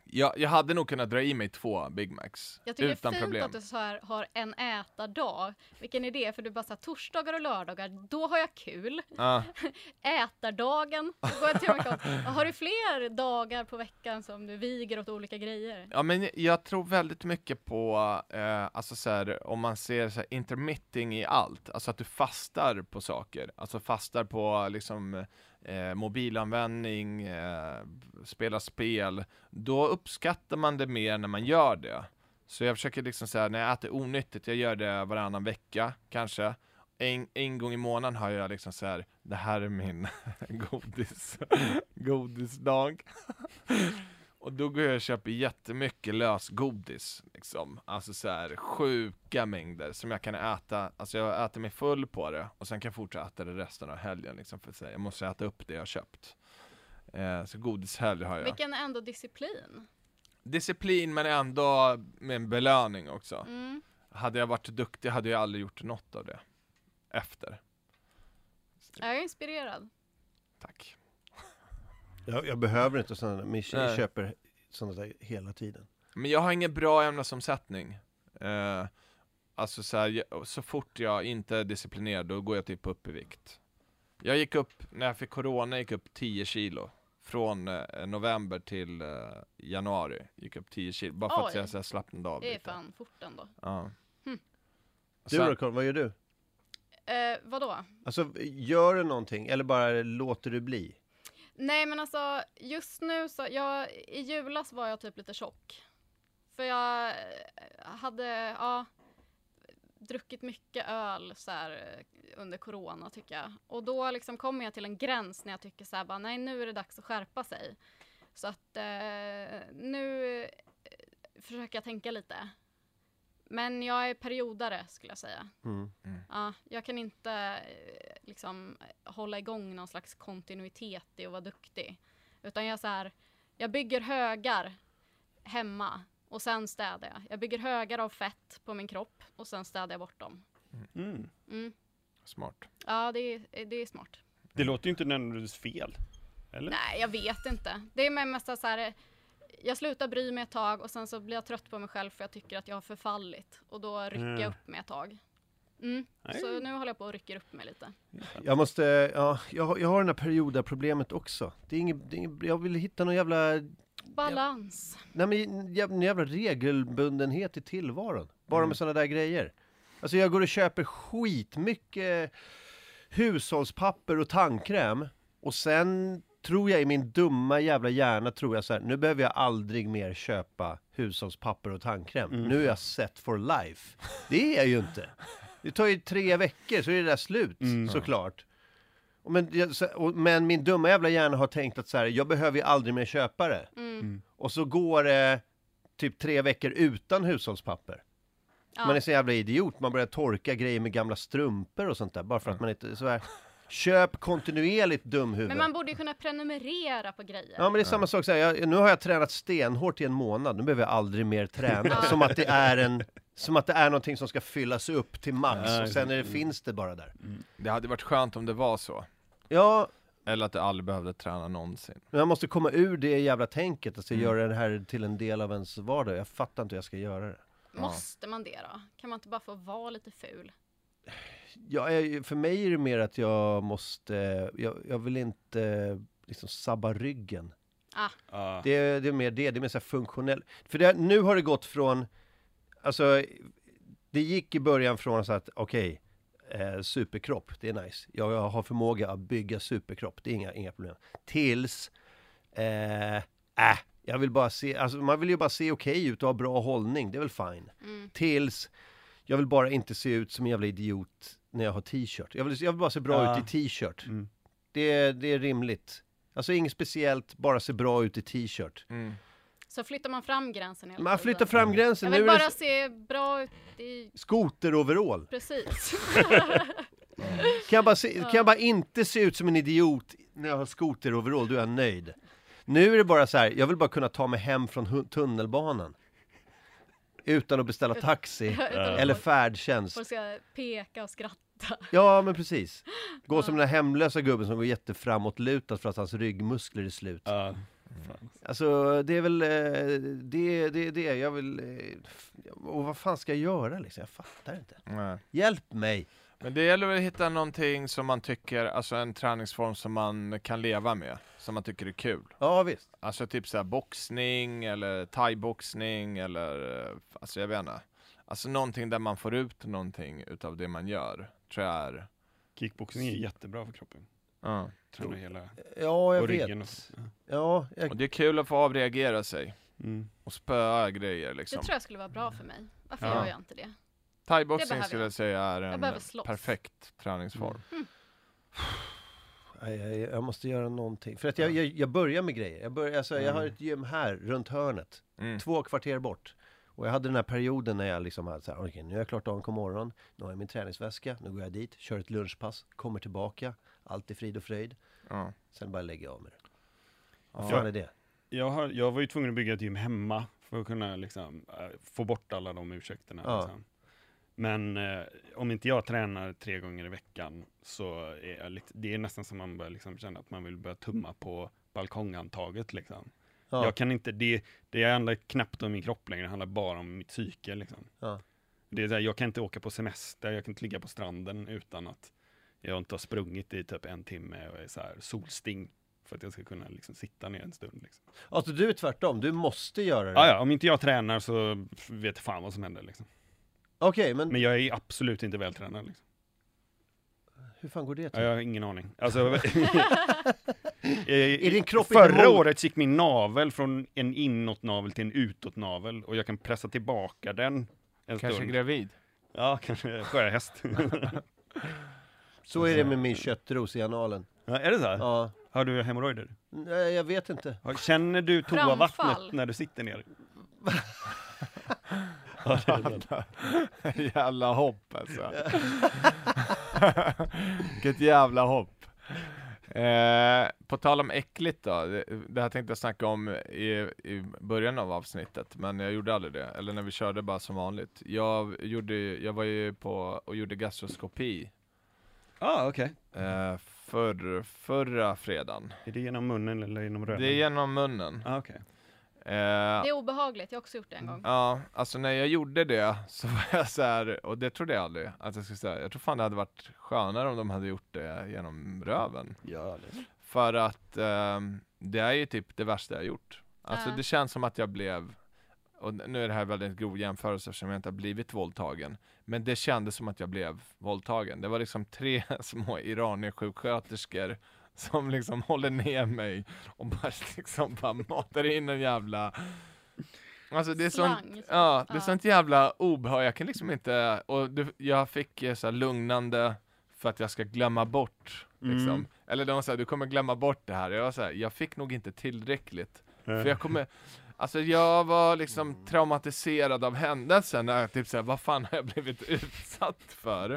jag, jag hade nog kunnat dra i mig två Big Macs. Jag tycker utan det är fint problem. att du så här har en ätardag. Vilken är det? För du bara så här, torsdagar och lördagar, då har jag kul. Ja. Ätardagen, då går jag till mig och, har du fler dagar på veckan som du viger åt olika grejer? Ja, men jag tror väldigt mycket på, eh, alltså så här, om man ser så här, intermitting i allt, alltså att du fastar på saker, alltså fastar på liksom eh, mobilanvändning, eh, spela spel, då uppskattar man det mer när man gör det. Så jag försöker liksom säga, när jag äter onyttigt, jag gör det varannan vecka kanske. En, en gång i månaden har jag liksom så här, det här är min godis, godisdag. Och då går jag och köper jättemycket lösgodis, liksom. Alltså så här sjuka mängder som jag kan äta. Alltså jag äter mig full på det och sen kan jag fortsätta äta det resten av helgen, liksom, för att säga. Jag måste äta upp det jag har köpt. Eh, så godishelg har jag. Vilken är ändå disciplin. Disciplin, men ändå med en belöning också. Mm. Hade jag varit duktig hade jag aldrig gjort något av det. Efter. Jag är inspirerad. Tack. Jag, jag behöver inte sådana, men jag Nej. köper sådana där hela tiden. Men jag har ingen bra ämnesomsättning. Eh, alltså så här, jag, så fort jag inte är disciplinerad, då går jag typ upp i vikt. Jag gick upp, när jag fick corona, gick upp tio kilo. Från eh, november till eh, januari. Gick upp tio kilo. Bara för Oj. att jag, så här, slappnade av Det är lite. fan fort ändå. Ja. Hm. Du Sen- då, Carl, vad gör du? Eh, vadå? Alltså, gör du någonting eller bara låter du bli? Nej men alltså, just nu så, jag, i julas var jag typ lite tjock. För jag eh, hade, ja, druckit mycket öl så här, eh, under corona tycker jag. Och då liksom kommer jag till en gräns när jag tycker så här, bara, nej nu är det dags att skärpa sig. Så att eh, nu eh, försöker jag tänka lite. Men jag är periodare skulle jag säga. Mm. Ja, jag kan inte eh, liksom hålla igång någon slags kontinuitet i att vara duktig. Utan jag så här, jag bygger högar hemma och sen städar jag. Jag bygger högar av fett på min kropp och sen städar jag bort dem. Mm. Mm. Smart. Ja, det är, det är smart. Det låter ju inte nödvändigtvis fel. Eller? Nej, jag vet inte. Det är mest så här, jag slutar bry mig ett tag och sen så blir jag trött på mig själv för jag tycker att jag har förfallit. Och då rycker Mm. jag upp mig ett tag. Mm. Nej. Så nu håller jag på att rycka upp mig lite. Jag måste, ja, jag, har- jag har den här periodaproblemet också. Det är inget, det är inget, jag vill hitta någon jävla, Balans. nej men jävla, en jävla regelbundenhet i tillvaron. Bara Mm. med sådana där grejer. Alltså jag går och köper skitmycket hushållspapper och tandkräm. Och sen tror jag i min dumma jävla hjärna tror jag så här, nu behöver jag aldrig mer köpa hushållspapper och tandkräm. Mm. Nu är jag set for life. Det är jag ju inte. Det tar ju tre veckor så är det där slut, Mm. såklart. Och men, jag- så- och, men min dumma jävla hjärna har tänkt att så här, jag behöver ju aldrig mer köpa det. Mm. Och så går det typ tre veckor utan hushållspapper. Ja. Man är så jävla idiot, man börjar torka grejer med gamla strumpor och sånt där, bara för att man inte så här. Köp kontinuerligt dumhuvud. Men man borde ju kunna prenumerera på grejer. Ja men det är samma sak så här, jag, nu har jag tränat stenhårt i en månad, nu behöver jag aldrig mer träna. Ja. Som att det är en, som att det är någonting som ska fyllas upp till max Ja, och sen är det, mm. finns det bara där. Det hade varit skönt om det var så. Ja, Eller att du aldrig behövde träna någonsin. men man måste komma ur det jävla tänket, alltså Mm. göra det här till en del av ens vardag. Jag fattar inte hur jag ska göra det. Måste man det då? Kan man inte bara få vara lite ful? Jag är, för mig är det mer att jag måste, jag, jag vill inte liksom sabba ryggen. Ja. Det, är- det är mer det, det är mer så här funktionell. För det, nu har det gått från, alltså det gick i början från så att okej, eh, superkropp, det är nice. Jag, jag har förmåga att bygga superkropp, det är inga, inga problem. Tills, eh, äh, jag vill bara se, alltså man vill ju bara se okej ut och ha bra hållning, det är väl fine. Mm. Tills, jag vill bara inte se ut som en jävla idiot när jag har t-shirt. Jag vill, jag vill bara se bra Ja. ut i t-shirt. Mm. Det, det är rimligt. Alltså inget speciellt, bara se bra ut i t-shirt. Mm. Så flyttar man fram gränsen hela Man tiden. flyttar fram gränsen. Jag Nu vill är bara det se bra ut i... skoteroverall. Precis. Kan jag, bara se, kan jag bara inte se ut som en idiot när jag har skoteroverall, då är jag nöjd. Nu är det bara så här, jag vill bara kunna ta mig hem från hu- tunnelbanan. Utan att beställa taxi eller Folk- färdtjänst. Folk ska peka och skratta. Ja, men precis. Gå som den här hemlösa gubben som går jätteframåtlutad för att hans ryggmuskler är slut. Ja. Fan. Alltså det är väl eh, det, det, det jag vill... eh, Och vad fan ska jag göra liksom? Jag fattar inte. Nej. Hjälp mig! Men det gäller väl att hitta någonting som man tycker, alltså en träningsform som man kan leva med, som man tycker är kul. Ja visst. Alltså typ såhär boxning eller thai-boxning eller, eh, alltså jag vet inte. Alltså någonting där man får ut någonting utav det man gör, tror jag är. Kickboxning är jättebra för kroppen. Ja. Tränar hela Ja, jag och vet. ryggen och så. Ja. Ja, jag... Och det är kul att få avreagera sig Mm. och spöa grejer Det liksom. tror jag skulle vara bra för mig. Varför Ja. gör jag inte det? Det Thai-boxning behöver skulle jag. jag säga är Jag en behöver slåss. perfekt träningsform. Nej, jag, jag måste göra någonting. För att jag, jag, jag börjar med grejer. Jag, börjar, alltså, jag har Mm. ett gym här, runt hörnet. Mm. Två kvarter bort. Och jag hade den här perioden när jag liksom hade så här, okej, nu är jag klart av på morgonen. Nu har jag min träningsväska. Nu går jag dit, kör ett lunchpass, kommer tillbaka. Allt är frid och fröjd. Ja. Sen bara lägger jag av med det. Vad Ja. fan är det? Jag, har, jag var ju tvungen att bygga ett gym hemma för att kunna liksom, äh, få bort alla de ursäkterna. Ja. Liksom. Men eh, om inte jag tränar tre gånger i veckan så är jag lite, det är nästan som man börjar liksom känna att man vill börja tumma på balkongantaget. Liksom. Ja. Jag kan inte, det, det handlar knappt om min kropp längre, det handlar bara om mitt psyke. Liksom. Ja. Det är så här, jag kan inte åka på semester, jag kan inte ligga på stranden utan att jag inte har sprungit i typ en timme och är så här solsting. För att jag ska kunna liksom sitta ner en stund. Liksom. Alltså du är tvärtom, du måste göra det. Ah, ja, om inte jag tränar så vet jag fan vad som händer. Liksom. Okej, men, Men jag är absolut inte vältränad. Liksom. hur fan går det Ja, till? jag har ingen aning. Alltså, Är din kropp förra inte mot- året gick min navel från en inåtnavel till en utåtnavel. Och jag kan pressa tillbaka den en Kanske stund. gravid. Ja, kanske sjöhäst. Så är det med min köttros i analen. Ja, är det så här? Ja. Har du hemorrojder? Nej, jag vet inte. Känner du toavattnet Framfall. när du sitter ner? Ja, det är det. Jävla hopp alltså. Vilket jävla hopp. Eh, på tal om äckligt då, det, det här tänkte jag snacka om i, i början av avsnittet, men jag gjorde aldrig det, eller när vi körde bara som vanligt. Jag, gjorde, jag var ju på och gjorde gastroskopi Ah, okej. eh, för, förra fredagen. Är det genom munnen eller genom röven? Det är genom munnen. Ah, okej. Eh, Det är obehagligt, jag har också gjort det en gång. Ja, alltså när jag gjorde det så var jag så här, och det trodde jag aldrig att jag skulle säga. Jag tror fan det hade varit skönare om de hade gjort det genom röven. Ja, det. För att ehm, det är ju typ det värsta jag gjort. Alltså Ja. det känns som att jag blev, och nu är det här väldigt grov jämförelse eftersom jag inte har blivit våldtagen. Men det kändes som att jag blev våldtagen. Det var liksom tre små iranier-sjuksköterskor som liksom håller ner mig och bara liksom bara matar in en jävla... Alltså det är sånt, Slang. ja, det är Ja. sånt jävla obehag. Jag kan liksom inte, och det, jag fick eh, så här lugnande för att jag ska glömma bort liksom. Mm. Eller de sa du kommer glömma bort det här. Jag var så här, jag fick nog inte tillräckligt. För jag kommer, alltså jag var liksom traumatiserad av händelsen. När jag typ såhär, vad fan har jag blivit utsatt för?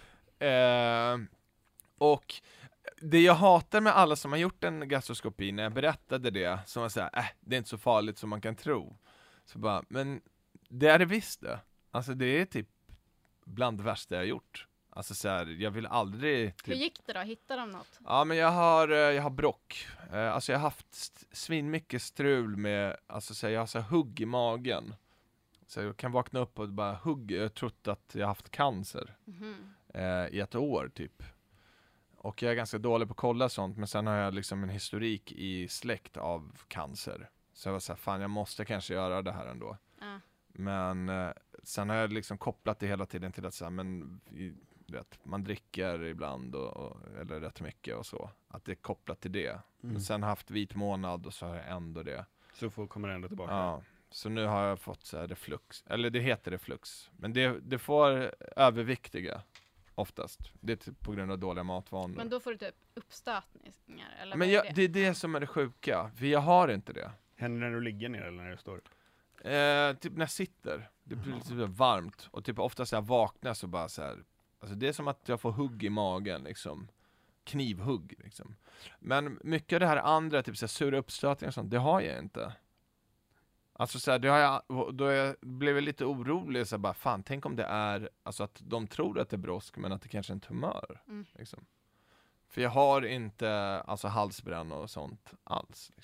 Eh, och det jag hatar med alla som har gjort en gastroskopi, när jag berättade det, som var såhär, äh, det är inte så farligt som man kan tro. Så bara, men det är det visst det. Alltså det är typ bland det värsta jag har gjort. Alltså så här, jag vill aldrig Hur typ... gick det då? Hittade de något? Ja, men jag har, eh, jag har brock. Eh, Alltså jag har haft st- svinmycket strul med, alltså så här, jag har så här hugg i magen. Så jag kan vakna upp och bara hugg, jag har trott att jag har haft cancer Mhm. eh, i ett år typ. Och jag är ganska dålig på att kolla sånt, men sen har jag liksom en historik i släkt av cancer. Så jag var så här, fan jag måste kanske göra det här ändå. Ja. Men eh, sen har jag liksom kopplat det hela tiden till att så här, men i, vet, man dricker ibland och, och, eller rätt mycket och så. Att det är kopplat till det. Mm. Men sen har jag haft vit månad och så har jag ändå det. Så får, kommer det ändå tillbaka. Ja. Så nu har jag fått så här reflux. Eller det heter reflux. Men det, det får överviktiga oftast. Det är typ på grund av dåliga matvanor. Men då får du typ uppstötningar, eller Men vad jag, är det är det som är det sjuka. För jag har inte det. Händer det när du ligger ner eller när du står? Eh, typ när jag sitter, det blir lite så varmt. Och typ oftast när jag vaknar så bara så här. Alltså det är som att jag får hugg i magen liksom. Knivhugg liksom. Men mycket av det här andra, typ så här, sura uppstötningar och sånt, det har jag inte. Alltså så här, det har jag, då jag blev jag lite orolig så här, bara fan, tänk om det är, alltså att de tror att det är brosk men att det kanske är en tumör Mm. liksom. För jag har inte alltså halsbränna och sånt alls liksom.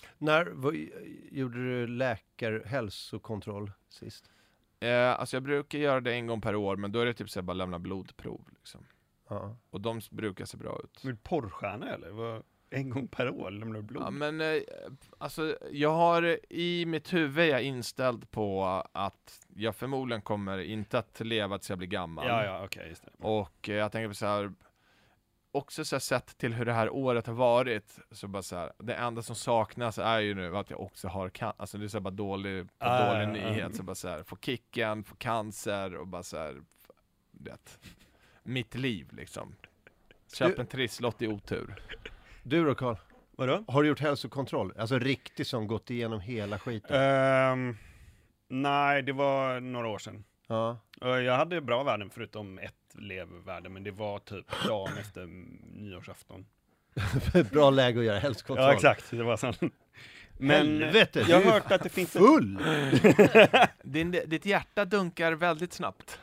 När vad, gjorde du läkar-hälsokontroll sist? Eh, alltså jag brukar göra det en gång per år, men då är det typ så här bara lämna blodprov liksom. Ja. Och de brukar se bra ut. Men porrstjärna eller? Vad? En gång per år lämnar du blod? Ja, men eh, alltså jag har i mitt huvud jag inställd på att jag förmodligen kommer inte att leva tills jag blir gammal. Ja, ja, okej, just det. Och eh, jag tänker på så här, också så här, sett till hur det här året har varit, så bara så här, det enda som saknas är ju nu att jag också har can- alltså det är så här bara dålig, Ah, dålig ja, nyhet, ja. så bara så här, få kicken, få cancer och bara så här, det, mitt liv liksom. Köp Du- en trisslott i otur. Du då, Carl? Vadå? Har du gjort hälsokontroll? Alltså riktigt som gått igenom hela skiten? Ehm, nej, det var några år sedan. Ja. Eh, Jag hade bra värden förutom ett levervärde, men det var typ dagen efter nyårsafton. Bra läge att göra hälsokontroll. Ja, exakt. Det var sån. Men Helvete, jag du är har hört att det finns ett... full! Din, ditt hjärta dunkar väldigt snabbt.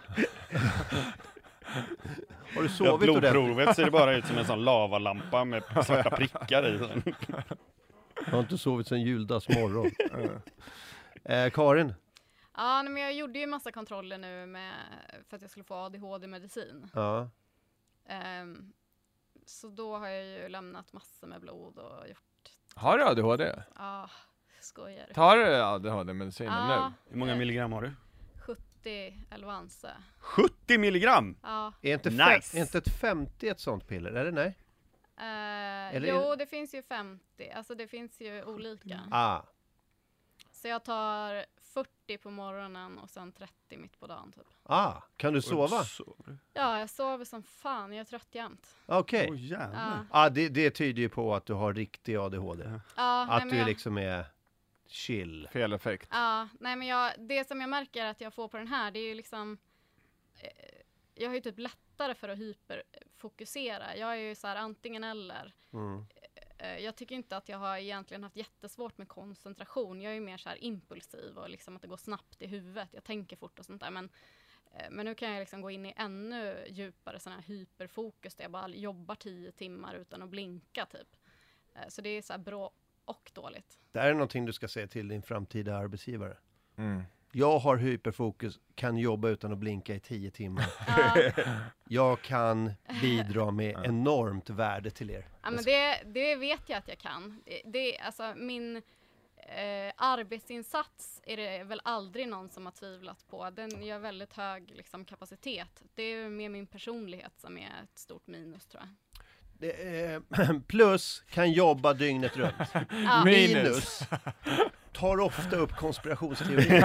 Har du Ja, sovit ordentligt? blodprovet ser det bara ut som en sån lavalampa med svarta prickar i. Jag har inte sovit sedan juldagsmorgon. eh, Karin? Ja, nej, men jag gjorde ju massa kontroller nu med, för att jag skulle få A D H D-medicin. Ja. Ehm, så då har jag ju lämnat massor med blod och gjort, Har du A D H D? ja, skojar. Tar du A D H D-medicinen Ja, nu? Hur många milligram har du? sjuttio Elvanse. sjuttio milligram! Ja. Är inte, Nice. fem, är inte ett femtio ett sånt piller? Eller nej? Eh, Eller- jo, det finns ju femtio. Alltså det finns ju olika. Ah. Så jag tar fyrtio på morgonen och sen trettio mitt på dagen typ. Ah. Kan du sova? Sover. Ja, jag sover som fan. Jag är trött jämt. Okej. Åh jävlar. Ja. Ah, det, det tyder ju på att du har riktig A D H D. Ja, nej, Att men du jag, liksom är chill. Fel effekt. ja, nej men jag, det som jag märker att jag får på den här, det är ju liksom, eh, jag har ju typ lättare för att hyperfokusera. Jag är ju så här antingen eller. Mm. Eh, jag tycker inte att jag har egentligen haft jättesvårt med koncentration. Jag är ju mer så här impulsiv och liksom att det går snabbt i huvudet. Jag tänker fort och sånt där. Men, eh, men nu kan jag liksom gå in i ännu djupare sån här hyperfokus där jag bara jobbar tio timmar utan att blinka typ. Eh, så det är så här bra och dåligt. Det här är någonting du ska säga till din framtida arbetsgivare. Mm. Jag har hyperfokus, kan jobba utan att blinka i tio timmar. Ja, Jag kan bidra med enormt värde till er. ja, men det, det vet jag att jag kan. Det, det, alltså min eh, arbetsinsats är det väl aldrig någon som har tvivlat på. Den gör väldigt hög liksom, kapacitet. Det är mer min personlighet som är ett stort minus tror jag. Det är, plus, kan jobba dygnet runt. Ja. Minus, tar ofta upp konspirationsteorier.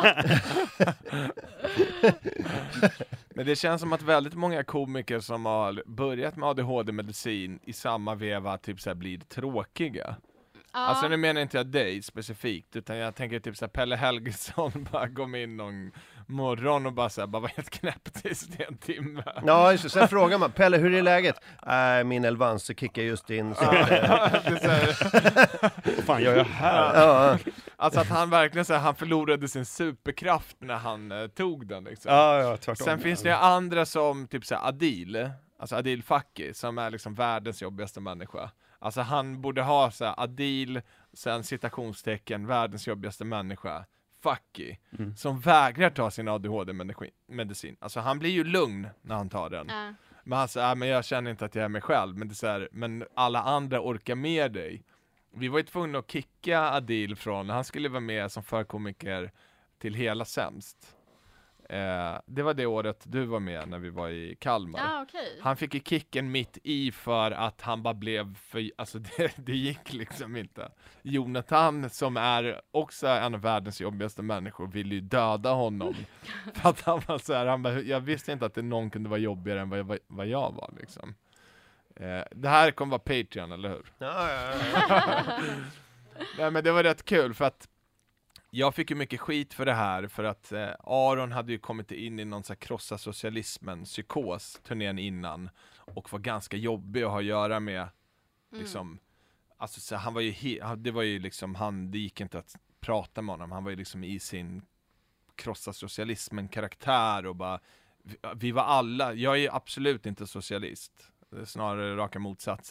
Men det känns som att väldigt många komiker som har börjat med A D H D-medicin i samma veva typ så här blir tråkiga. Ja. Alltså nu menar inte jag dig specifikt, utan jag tänker typ så här Pelle Helgesson bara kom in någon morgon och bara så här, bara var helt knäpptyst i en timme. Ja, just det. Sen frågar man, Pelle, hur är läget? Äh, min Elvanse kickar just in. Så att, eh, Det är så här, Vad fan gör jag här? ja, alltså att han verkligen så här, han förlorade sin superkraft när han eh, tog den liksom. Ja, ja, tvärtom. Sen finns det ju andra som typ så här Adil, alltså Adil Fakki, som är liksom världens jobbigaste människa. Alltså han borde ha så här Adil, sen citationstecken, världens jobbigaste människa, Fakki, Mm. som vägrar ta sin A D H D-medicin. Alltså han blir ju lugn när han tar den. Ja. Men han säger, äh, men jag känner inte att jag är mig själv, men det är så här, men alla andra orkar med dig. Vi var ju tvungna att kicka Adil från, han skulle vara med som förkomiker till Hela Sämst. Eh, det var det året du var med när vi var i Kalmar. Ja, okej. Han fick ju kicken mitt i för att han bara blev för, alltså det, det gick liksom inte. Jonathan, som är också en av världens jobbigaste människor, ville ju döda honom. För att han var så här, han bara, jag visste inte att det någon kunde vara jobbigare än vad jag, vad jag var liksom. Eh, det här kommer vara Patreon, eller hur? ja, ja, ja. Nej, men det var rätt kul för att jag fick ju mycket skit för det här, för att eh, Aron hade ju kommit in i någon så här krossa socialismen, psykos, turnén innan, och var ganska jobbig att ha att göra med, liksom, alltså så han var ju, he- han- det var ju liksom, han, det gick inte att prata med honom, han var ju liksom i sin krossa socialismen karaktär och bara, vi, vi var alla, jag är absolut inte socialist, det är snarare raka motsatsen.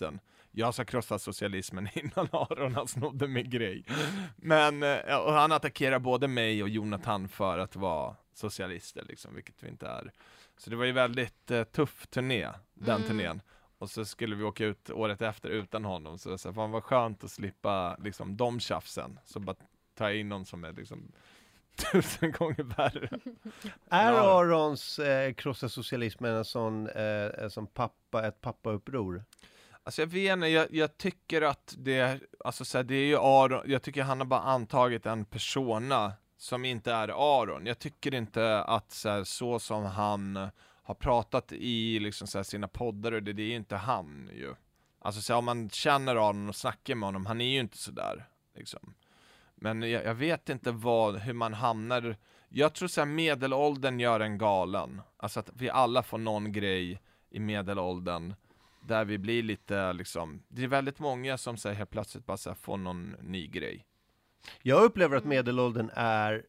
jag ska krossa socialismen innan Aron han snodde min grej. Men eh, och han attackerar både mig och Jonathan för att vara socialister liksom, vilket vi inte är. Så det var ju väldigt eh, tuff turné, den Mm. turnén. Och så skulle vi åka ut året efter utan honom. Så, så fan var skönt att slippa liksom de tjafsen. Så bara ta in någon som är liksom tusen gånger värre. Är Ja. Arons eh, krossa socialismen en sån, eh, en sån pappa, ett pappauppror? Alltså jag vet inte, jag, jag tycker att det, alltså så här, det är ju Aron, jag tycker han har bara antagit en persona som inte är Aron. Jag tycker inte att så, här, så som han har pratat i liksom, så här, sina poddar, och det, det är ju inte han ju. Alltså så här, om man känner Aron och snackar med honom, han är ju inte så där liksom. Men jag, jag vet inte vad, hur man hamnar. Jag tror så här, medelåldern gör en galen. Alltså att vi alla får någon grej i medelåldern där vi blir lite liksom, det är väldigt många som säger helt plötsligt bara så här, får någon ny grej. Jag upplever att medelåldern är,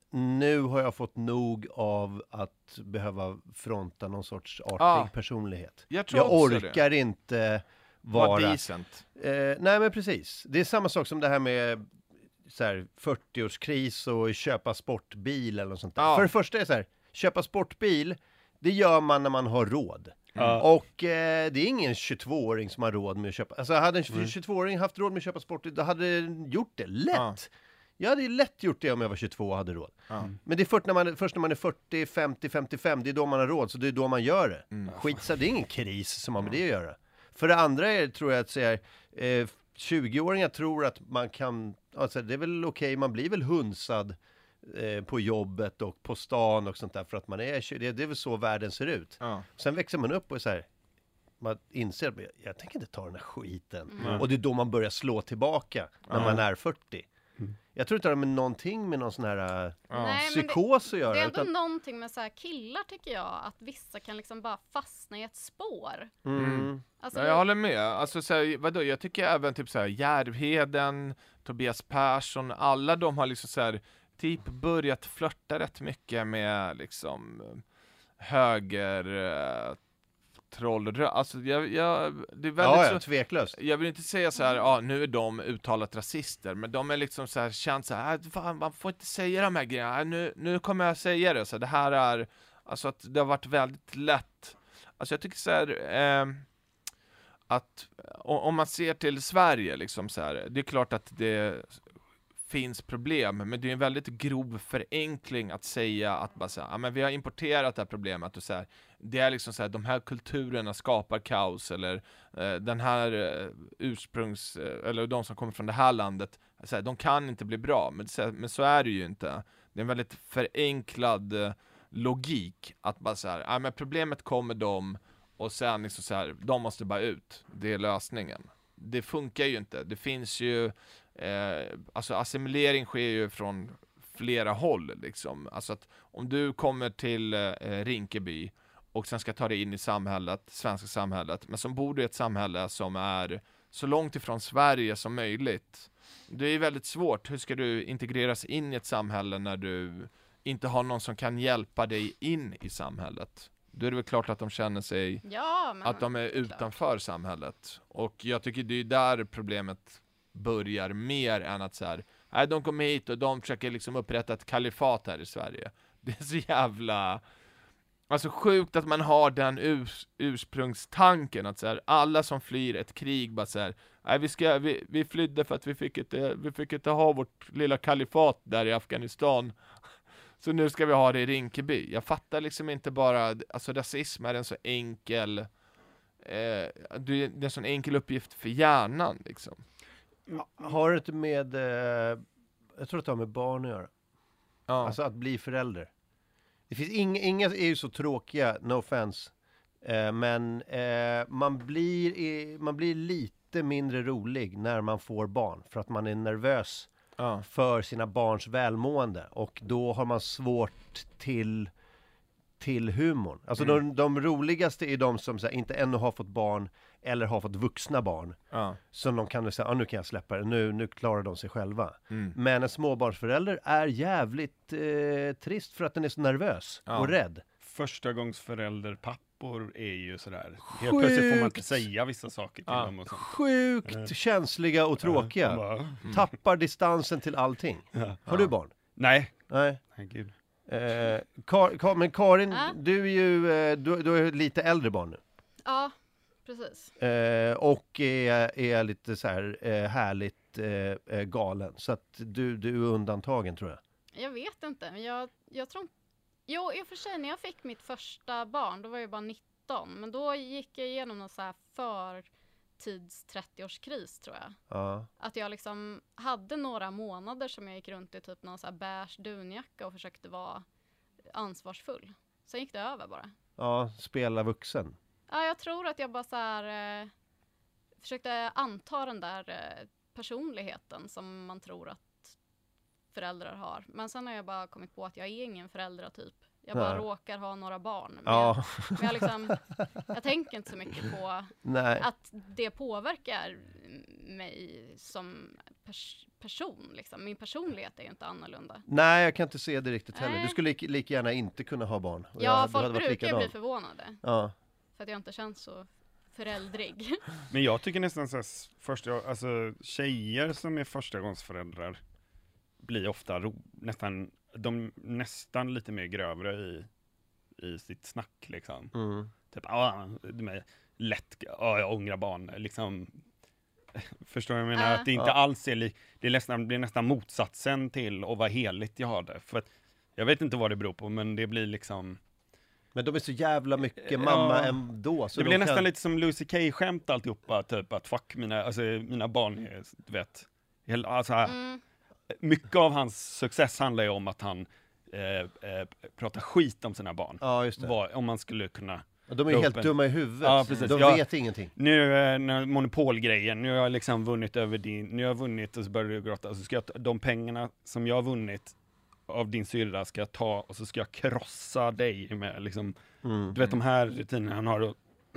nu har jag fått nog av att behöva fronta någon sorts artig Ja. personlighet. Jag tror Jag också orkar inte Var vara... decent. Eh, nej men precis, det är samma sak som det här med så här, fyrtioårskris och köpa sportbil eller något sånt där. Ja. För det första är så här, köpa sportbil, det gör man när man har råd. Ja. Och eh, det är ingen tjugotvååring som har råd med att köpa. Alltså hade en Mm. tjugotvååring haft råd med att köpa sportbil, då hade den gjort det lätt. Ja. Jag hade ju lätt gjort det om jag var tjugotvå och hade råd. Ja. Men det är först när, man, först när man är fyrtio, femtio, femtiofem, det är då man har råd, så det är då man gör det. Mm. Skit, så det är ingen kris som har med det att göra. För det andra är, tror jag att säga, eh, tjugoåringar tror att man kan, alltså det är väl okej, man blir väl hunsad eh, på jobbet och på stan och sånt där, för att man är tjugo, det, det är väl så världen ser ut. Ja. Sen växer man upp och är så här, man inser att jag, jag tänker inte ta den här skiten. Mm. Och det är då man börjar slå tillbaka när Ja. man är fyrtio. Mm. Jag tror inte det har med någonting med någon sån här äh, Ja. Nej, men det, psykos att göra. det är ändå utan, någonting med så här killar tycker jag, att vissa kan liksom bara fastna i ett spår. mm, Mm. Alltså, Ja, jag håller med. Alltså, så här, vadå? Jag tycker även typ så här, Järvheden, Tobias Persson, alla de har liksom så här, typ börjat flirta rätt mycket med liksom höger eh, troll. Alltså jag, jag, det är väldigt ja, så, ja, tveklöst. jag vill inte säga så här, ja nu är de uttalat rasister, men de är liksom så här, känt så här, äh, fan, man får inte säga de här grejerna, äh, nu, nu kommer jag säga det, så det här är, alltså att det har varit väldigt lätt, alltså jag tycker så här, eh, att om man ser till Sverige liksom så här, det är klart att det finns problem, men det är en väldigt grov förenkling att säga att bara så här, ja, men vi har importerat det här problemet och så här, det är liksom så här, de här kulturerna skapar kaos, eller eh, den här eh, ursprungs, eh, eller de som kommer från det här landet, så här, de kan inte bli bra, men så, här, men så är det ju inte. Det är en väldigt förenklad eh, logik att bara så här, ja, men problemet kommer dem och sen liksom så här, de måste bara ut, det är lösningen. Det funkar ju inte. Det finns ju eh, alltså assimilering sker ju från flera håll liksom. Alltså att om du kommer till eh, Rinkeby och sen ska ta dig in i samhället, svenska samhället, men som bor du i ett samhälle som är så långt ifrån Sverige som möjligt. Det är väldigt svårt. Hur ska du integreras in i ett samhälle när du inte har någon som kan hjälpa dig in i samhället? Då är det väl klart att de känner sig ja, men, att de är klart. utanför samhället. Och jag tycker det är där problemet börjar, mer än att så här, nej, de kommer hit och de försöker liksom upprätta ett kalifat här i Sverige. Det är så jävla, alltså sjukt att man har den urs, ursprungstanken att så här, alla som flyr ett krig bara så här, nej, vi ska vi, vi flydde för att vi fick inte vi fick inte ha vårt lilla kalifat där i Afghanistan. Så nu ska vi ha det i Rinkeby. Jag fattar liksom inte bara, alltså rasism är en så enkel, eh, det är en sån enkel uppgift för hjärnan liksom. Har det inte med, eh, jag tror att det har med barn att göra. Ja. Alltså att bli förälder. Det finns inga, inga är ju så tråkiga, no offense. Eh, men eh, man, blir, i, man blir lite mindre rolig när man får barn. För att man är nervös Ja. för sina barns välmående. Och då har man svårt till, till humorn. Alltså Mm. de, de roligaste är de som så här, inte ännu har fått barn eller har fått vuxna barn. Ja. Som de kan säga, ah, nu kan jag släppa det, nu, nu klarar de sig själva. Mm. Men en småbarnsförälder är jävligt eh, trist för att den är så nervös Ja. och rädd. första gångs förälderpappor är ju sådär. Helt plötsligt får man inte Sjukt. säga vissa saker till Ja. dem och sånt. Sjukt Eh. känsliga och tråkiga. Ja, bara, Mm. Tappar distansen till allting. ja. Har Ja. du barn? Nej, Nej. nej gud. Eh, Kar- Kar- men Karin, Ja. du är ju eh, du, du är lite äldre barn nu. Ja, precis. Eh, och är, är lite så här eh, härligt eh, eh, galen. Så att du, du är undantagen tror jag. Jag vet inte, men jag, jag tror inte... Jo, i och för sig, när jag fick mitt första barn, då var jag bara nitton. Men då gick jag igenom någon så här förtids trettio-årskris, tror jag. Ja. Att jag liksom hade några månader som jag gick runt i typ någon så här beige dunjacka och försökte vara ansvarsfull. Sen gick det över bara. Ja, spela vuxen. Ja, jag tror att jag bara så här eh, försökte anta den där eh, personligheten som man tror att föräldrar har. Men sen har jag bara kommit på att jag är ingen föräldratyp. Jag bara Nej. råkar ha några barn. Men, Ja, jag, men jag, liksom, jag tänker inte så mycket på nej. att det påverkar mig som pers- person. Liksom. Min personlighet är ju inte annorlunda. Nej, jag kan inte se det riktigt heller. Nej. Du skulle lika, lika gärna inte kunna ha barn. Och Ja, jag- du folk hade varit brukar likadan. bli förvånade. Ja. För att jag inte känns så föräldrig. Men jag tycker nästan så här, s- första, alltså tjejer som är förstagångsföräldrar blir ofta ro, nästan, de nästan lite mer grövre i, i sitt snack liksom. Mm. Typ, ah, de är lätt, ah, jag ångrar barn, liksom. Förstår du vad jag menar? Ja. Att det inte Ja. alls är, li, det är nästan, blir nästan motsatsen till att vara heligt jag har det. För att, jag vet inte vad det beror på, men det blir liksom, Men de är så jävla mycket Ja. mamma ändå. Så det de blir nästan kan... lite som Lucy Kay-skämt alltihopa, typ att fuck mina, alltså mina barn är, du vet, hel- alltså, Mm. mycket av hans success handlar ju om att han eh, eh, pratar skit om sina barn. Ja, just det. Vad, om man skulle kunna, Och de är ju helt Open. dumma i huvudet. Ja, precis. De Ja. vet ingenting. nu eh, när monopolgrejen, nu har jag liksom vunnit över din, nu har jag vunnit och så börjar du gråta, och så ska jag ta, de pengarna som jag har vunnit av din syrra ska jag ta och så ska jag krossa dig med liksom, Mm. du vet de här rutinerna han har. Och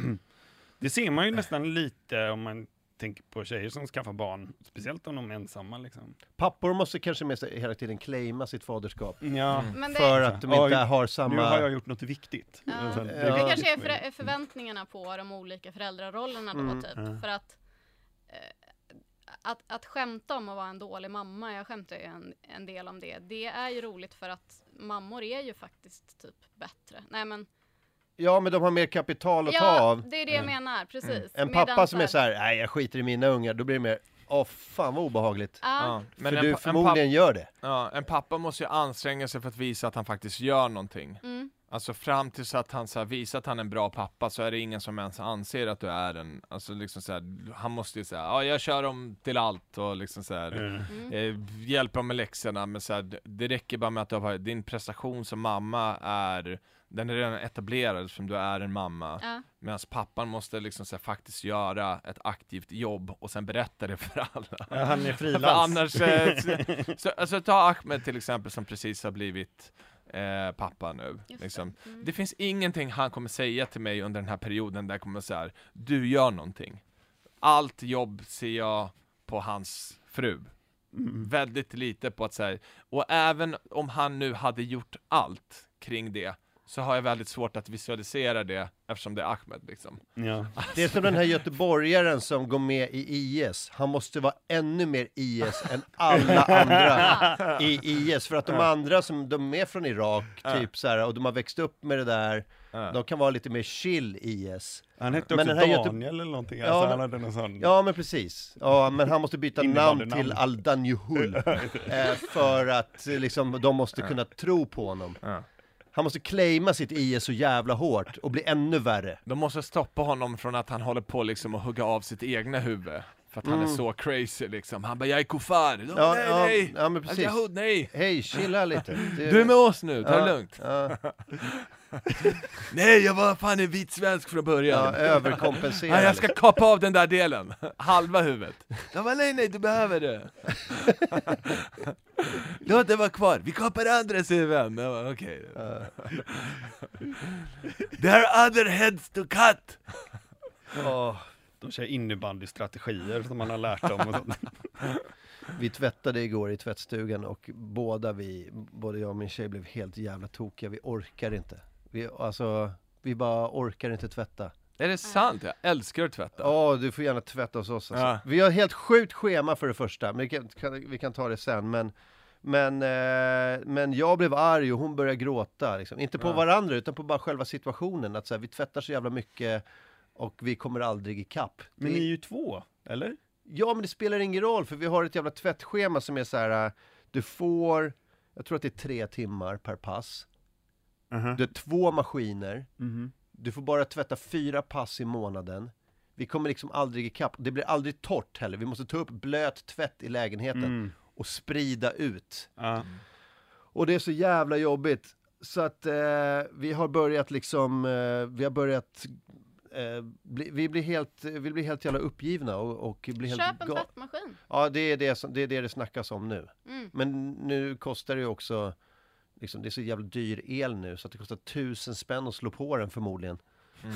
det ser man ju nästan lite om man tänker på tjejer som skaffar barn, speciellt om de är ensamma liksom. Pappor måste kanske med sig hela tiden claima sitt faderskap. Ja, Men det, För att de Ja, inte har nu samma... har jag gjort något viktigt. Ja. Alltså, det Ja. kanske är för, förväntningarna på de olika föräldrarollerna då, Mm. typ. Ja. För att, eh, att att skämta om att vara en dålig mamma, jag skämtar ju en, en del om det. Det är ju roligt för att mammor är ju faktiskt typ bättre. Nej men, Ja, men de har mer kapital att ta ja, av. det är det jag menar, precis. En Medan pappa som är här- så här, nej jag skiter i mina ungar, då blir det mer, åh fan vad obehagligt. Ja, Ja, men För en, du pa- en, förmodligen gör det. papp- ja, en pappa måste ju anstränga sig för att visa att han faktiskt gör någonting. mm, Alltså fram tills att han så här, visar att han är en bra pappa så är det ingen som ens anser att du är en, alltså liksom så här, han måste ju säga, ja jag kör dem till allt och liksom så här, Mm. mm. eh, hjälper dem med läxorna, men så här, det- det räcker bara med att du har, din prestation som mamma är, den är redan etablerad som du är en mamma. Ja. Medan pappan måste liksom så här, faktiskt göra ett aktivt jobb och sen berätta det för alla. Ja, han är För frilans. annars, eh, så, så, alltså ta Ahmed till exempel som precis har blivit eh, pappa nu. Just Liksom. det. Mm. Det finns ingenting han kommer säga till mig under den här perioden där jag kommer säga här, du gör någonting. Allt jobb ser jag på hans fru. Mm. Väldigt lite på att säga, och även om han nu hade gjort allt kring det så har jag väldigt svårt att visualisera det eftersom det är Ahmed liksom. Ja. Det är som den här göteborgaren som går med i I S. Han måste vara ännu mer I S än alla andra i I S. För att de andra som de är från Irak, typ så här, och de har växt upp med det där, Ja. de kan vara lite mer chill I S. Han hette Men också den här Göte- Daniel eller någonting, Ja, alltså, men- han hade någon sån. Ja, men precis. Ja, men han måste byta namn Innebandynamn. till Aldanjuhul eh, för att eh, liksom, de måste kunna tro på honom. Ja. Han måste claima sitt I S så jävla hårt och bli ännu värre. De måste stoppa honom från att han håller på liksom att hugga av sitt egna huvud. För att han är Mm. så crazy liksom. Han bara, jag är kuffar. De, Ja, nej, ja, nej. ja, men precis. Al-Jahud, nej. Hej, chilla lite. Det- Du är med oss nu, ta det Ja, lugnt. Ja, Nej, jag var fan en vit svensk från början. ja, överkompensera. Nej, jag ska liksom. kapa av den där delen. Halva huvudet. De bara, nej, nej, du behöver det. Låt det vara kvar. Vi kapar andra huvuden. Jag bara, okej. There are other heads to cut. Åh, De kör innebandystrategier som man har lärt dem och sånt. vi tvättade igår i tvättstugan och båda vi, både jag och min tjej blev helt jävla tokiga. Vi orkar inte. Vi, alltså, vi bara orkar inte tvätta. Är det sant? Jag älskar att tvätta. Ja, du får gärna tvätta hos oss. Alltså. Ja. Vi har helt sjukt schema för det första, men vi kan, kan, vi kan ta det sen. Men, men, eh, men jag blev arg och hon började gråta. Liksom. Inte på Ja. varandra, utan på bara själva situationen. Att så här, vi tvättar så jävla mycket och vi kommer aldrig i kapp. Men Det- ni är ju två, eller? Ja, men det spelar ingen roll, för vi har ett jävla tvättschema som är så här. äh, Du får, jag tror att det är tre timmar per pass. Uh-huh. Du har två maskiner. Mm-hmm. Du får bara tvätta fyra pass i månaden. Vi kommer liksom aldrig ikapp. Det blir aldrig torrt heller. Vi måste ta upp blöt tvätt i lägenheten Mm. och sprida ut. Ja. Och det är så jävla jobbigt. Så att eh, vi har börjat liksom, eh, vi har börjat, eh, bli, vi blir helt, vi blir helt jävla uppgivna och, och blir helt Köp en ga- tvättmaskin. Ja, det är det, som, det är det det snackas om nu. Mm. Men nu kostar det ju också, liksom, det är så jävla dyr el nu så att det kostar tusen spänn att slå på den förmodligen. Mm.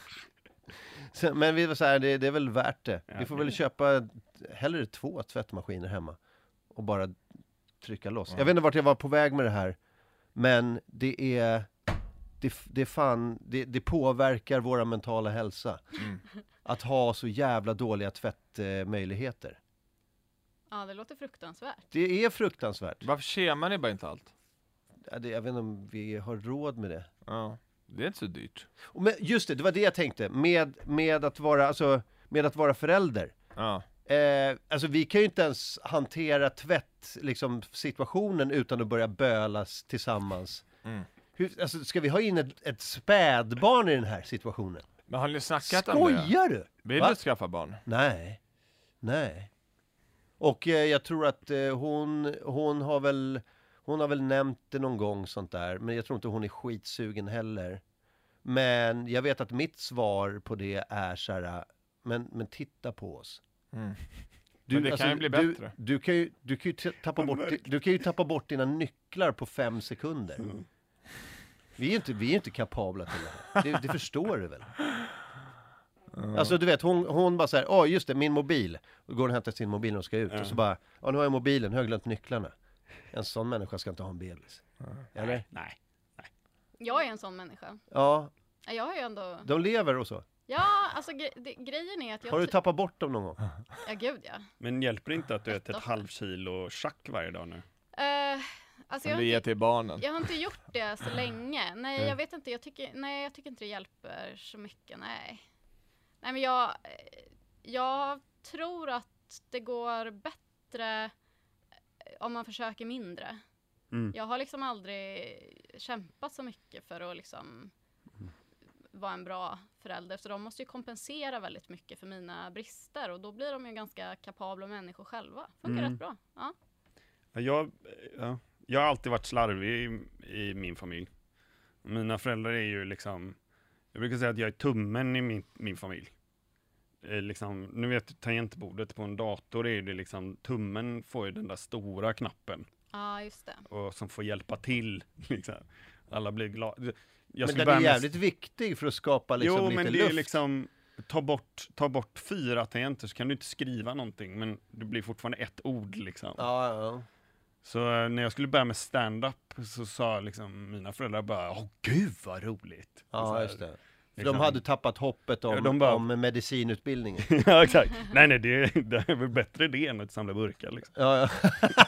Så, men vi var så här, det, det är väl värt det. Ja, vi får det är väl det. köpa hellre två tvättmaskiner hemma och bara trycka loss. Ja. Jag vet inte vart jag var på väg med det här, men det är det, det fan, det, det påverkar våra mentala hälsa Mm. att ha så jävla dåliga tvättmöjligheter. Ja, det låter fruktansvärt. Det är fruktansvärt. Varför kemar ni bara inte allt? Ja, det, jag vet inte om vi har råd med det. Ja. Det är inte så dyrt. Och men just det, det var det jag tänkte. Med, med, att, vara, alltså, med att vara förälder. Ja. Eh, alltså vi kan ju inte ens hantera tvätt, liksom, situationen utan att börja bölas tillsammans. Mm. Hur, alltså, ska vi ha in ett, ett spädbarn i den här situationen? Men har ni snackat om det? Skojar du? Vill Va? du skaffa barn? Nej, nej. Och eh, jag tror att eh, hon, hon har väl hon har väl nämnt det någon gång sånt där, men jag tror inte hon är skitsugen heller. Men jag vet att mitt svar på det är så här, men, men titta på oss. Mm. Du, Men det kan ju bli du, bättre. Du kan ju, du kan ju t- tappa bort, du kan ju tappa bort dina nycklar på fem sekunder. Mm. Vi är ju inte, vi är inte kapabla till det här. Det, det förstår du väl? Alltså du vet, hon, hon bara säger, åh just det, min mobil. Och går och hämtar sin mobil när hon ska ut. Ja. Och så bara, ja nu har jag mobilen, har jag glömt nycklarna. En sån människa ska inte ha en bebis. Eller? Nej. Jag är en sån människa. Ja, Ja, Jag har ju ändå... de lever och så. Ja, alltså gre- det, grejen är att jag... Har du ty- tappat bort dem någon gång? Ja, gud ja. Men hjälper det inte att du äter ett Jätteofta. halvt kilo schack varje dag nu? Uh, alltså jag Som har, du ger inte, till barnen? jag har inte gjort det så länge. Nej, Nej. jag vet inte. Jag tycker, nej, jag tycker inte det hjälper så mycket. Nej. Nej, men jag... eh, Jag tror att det går bättre eh, om man försöker mindre. Mm. Jag har liksom aldrig kämpat så mycket för att liksom vara en bra förälder. Så de måste ju kompensera väldigt mycket för mina brister. Och då blir de ju ganska kapabla människor själva. Funkar Mm. rätt bra. Ja. Ja, Jag, ja, jag har alltid varit slarvig i, i min familj. Mina föräldrar är ju liksom, jag brukar säga att jag är tummen i min, min familj. Eh, liksom, nu vet du, tangentbordet på en dator är det liksom, tummen får ju den där stora knappen. Ja, just det. Och som får hjälpa till. Liksom. Alla blir glada. Jag Men skulle den är börja med- jävligt viktig för att skapa liksom Jo, lite men det luft. är liksom, ta bort, ta bort fyra tangenter så kan du inte skriva någonting, men det blir fortfarande ett ord liksom. Ja, ja. Så eh, när jag skulle börja med stand-up så sa liksom mina föräldrar bara, åh gud vad roligt. Så Ja, här, just det. För liksom- de hade tappat hoppet om, Ja, de bara- om medicinutbildningen. Ja, exakt. Nej, nej, det, det är väl bättre det än att samla burkar liksom. Ja, ja.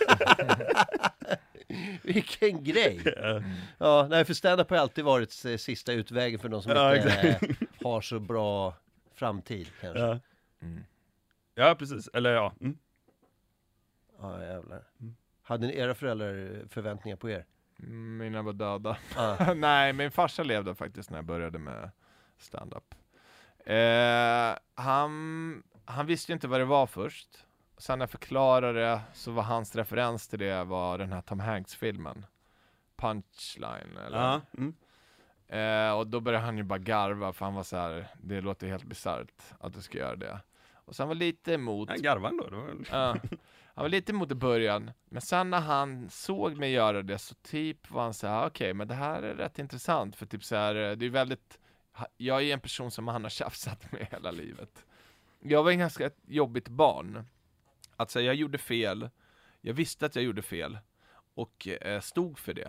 Vilken grej! Ja, Ja, nej, för stand-up har alltid varit eh, sista utvägen för de som Ja, inte exakt. eh, har så bra framtid kanske. Ja, ja. Mm. ja precis. Eller ja. Mm. jävlar. Mm. Hade ni era föräldrar förväntningar på er? Mina var döda. Ja. Nej, min farsa levde faktiskt när jag började med stand-up. Eh, han, han visste ju inte vad det var först. Sen när jag förklarade det så var hans referens till det var den här Tom Hanks-filmen. Punchline, eller? Ja. Mm. Eh, och då började han ju bara garva för han var så här: det låter helt bisarrt att du ska göra det. Och sen var lite emot. Nej, garvan då. Det var... Ja. Han var lite emot i början, men sen när han såg mig göra det så typ var han så här: okej, men det här är rätt intressant, för typ så här, det är väldigt, jag är en person som han har tjafsat med hela livet. Jag var en ganska jobbigt barn. Alltså jag gjorde fel, jag visste att jag gjorde fel och eh, stod för det.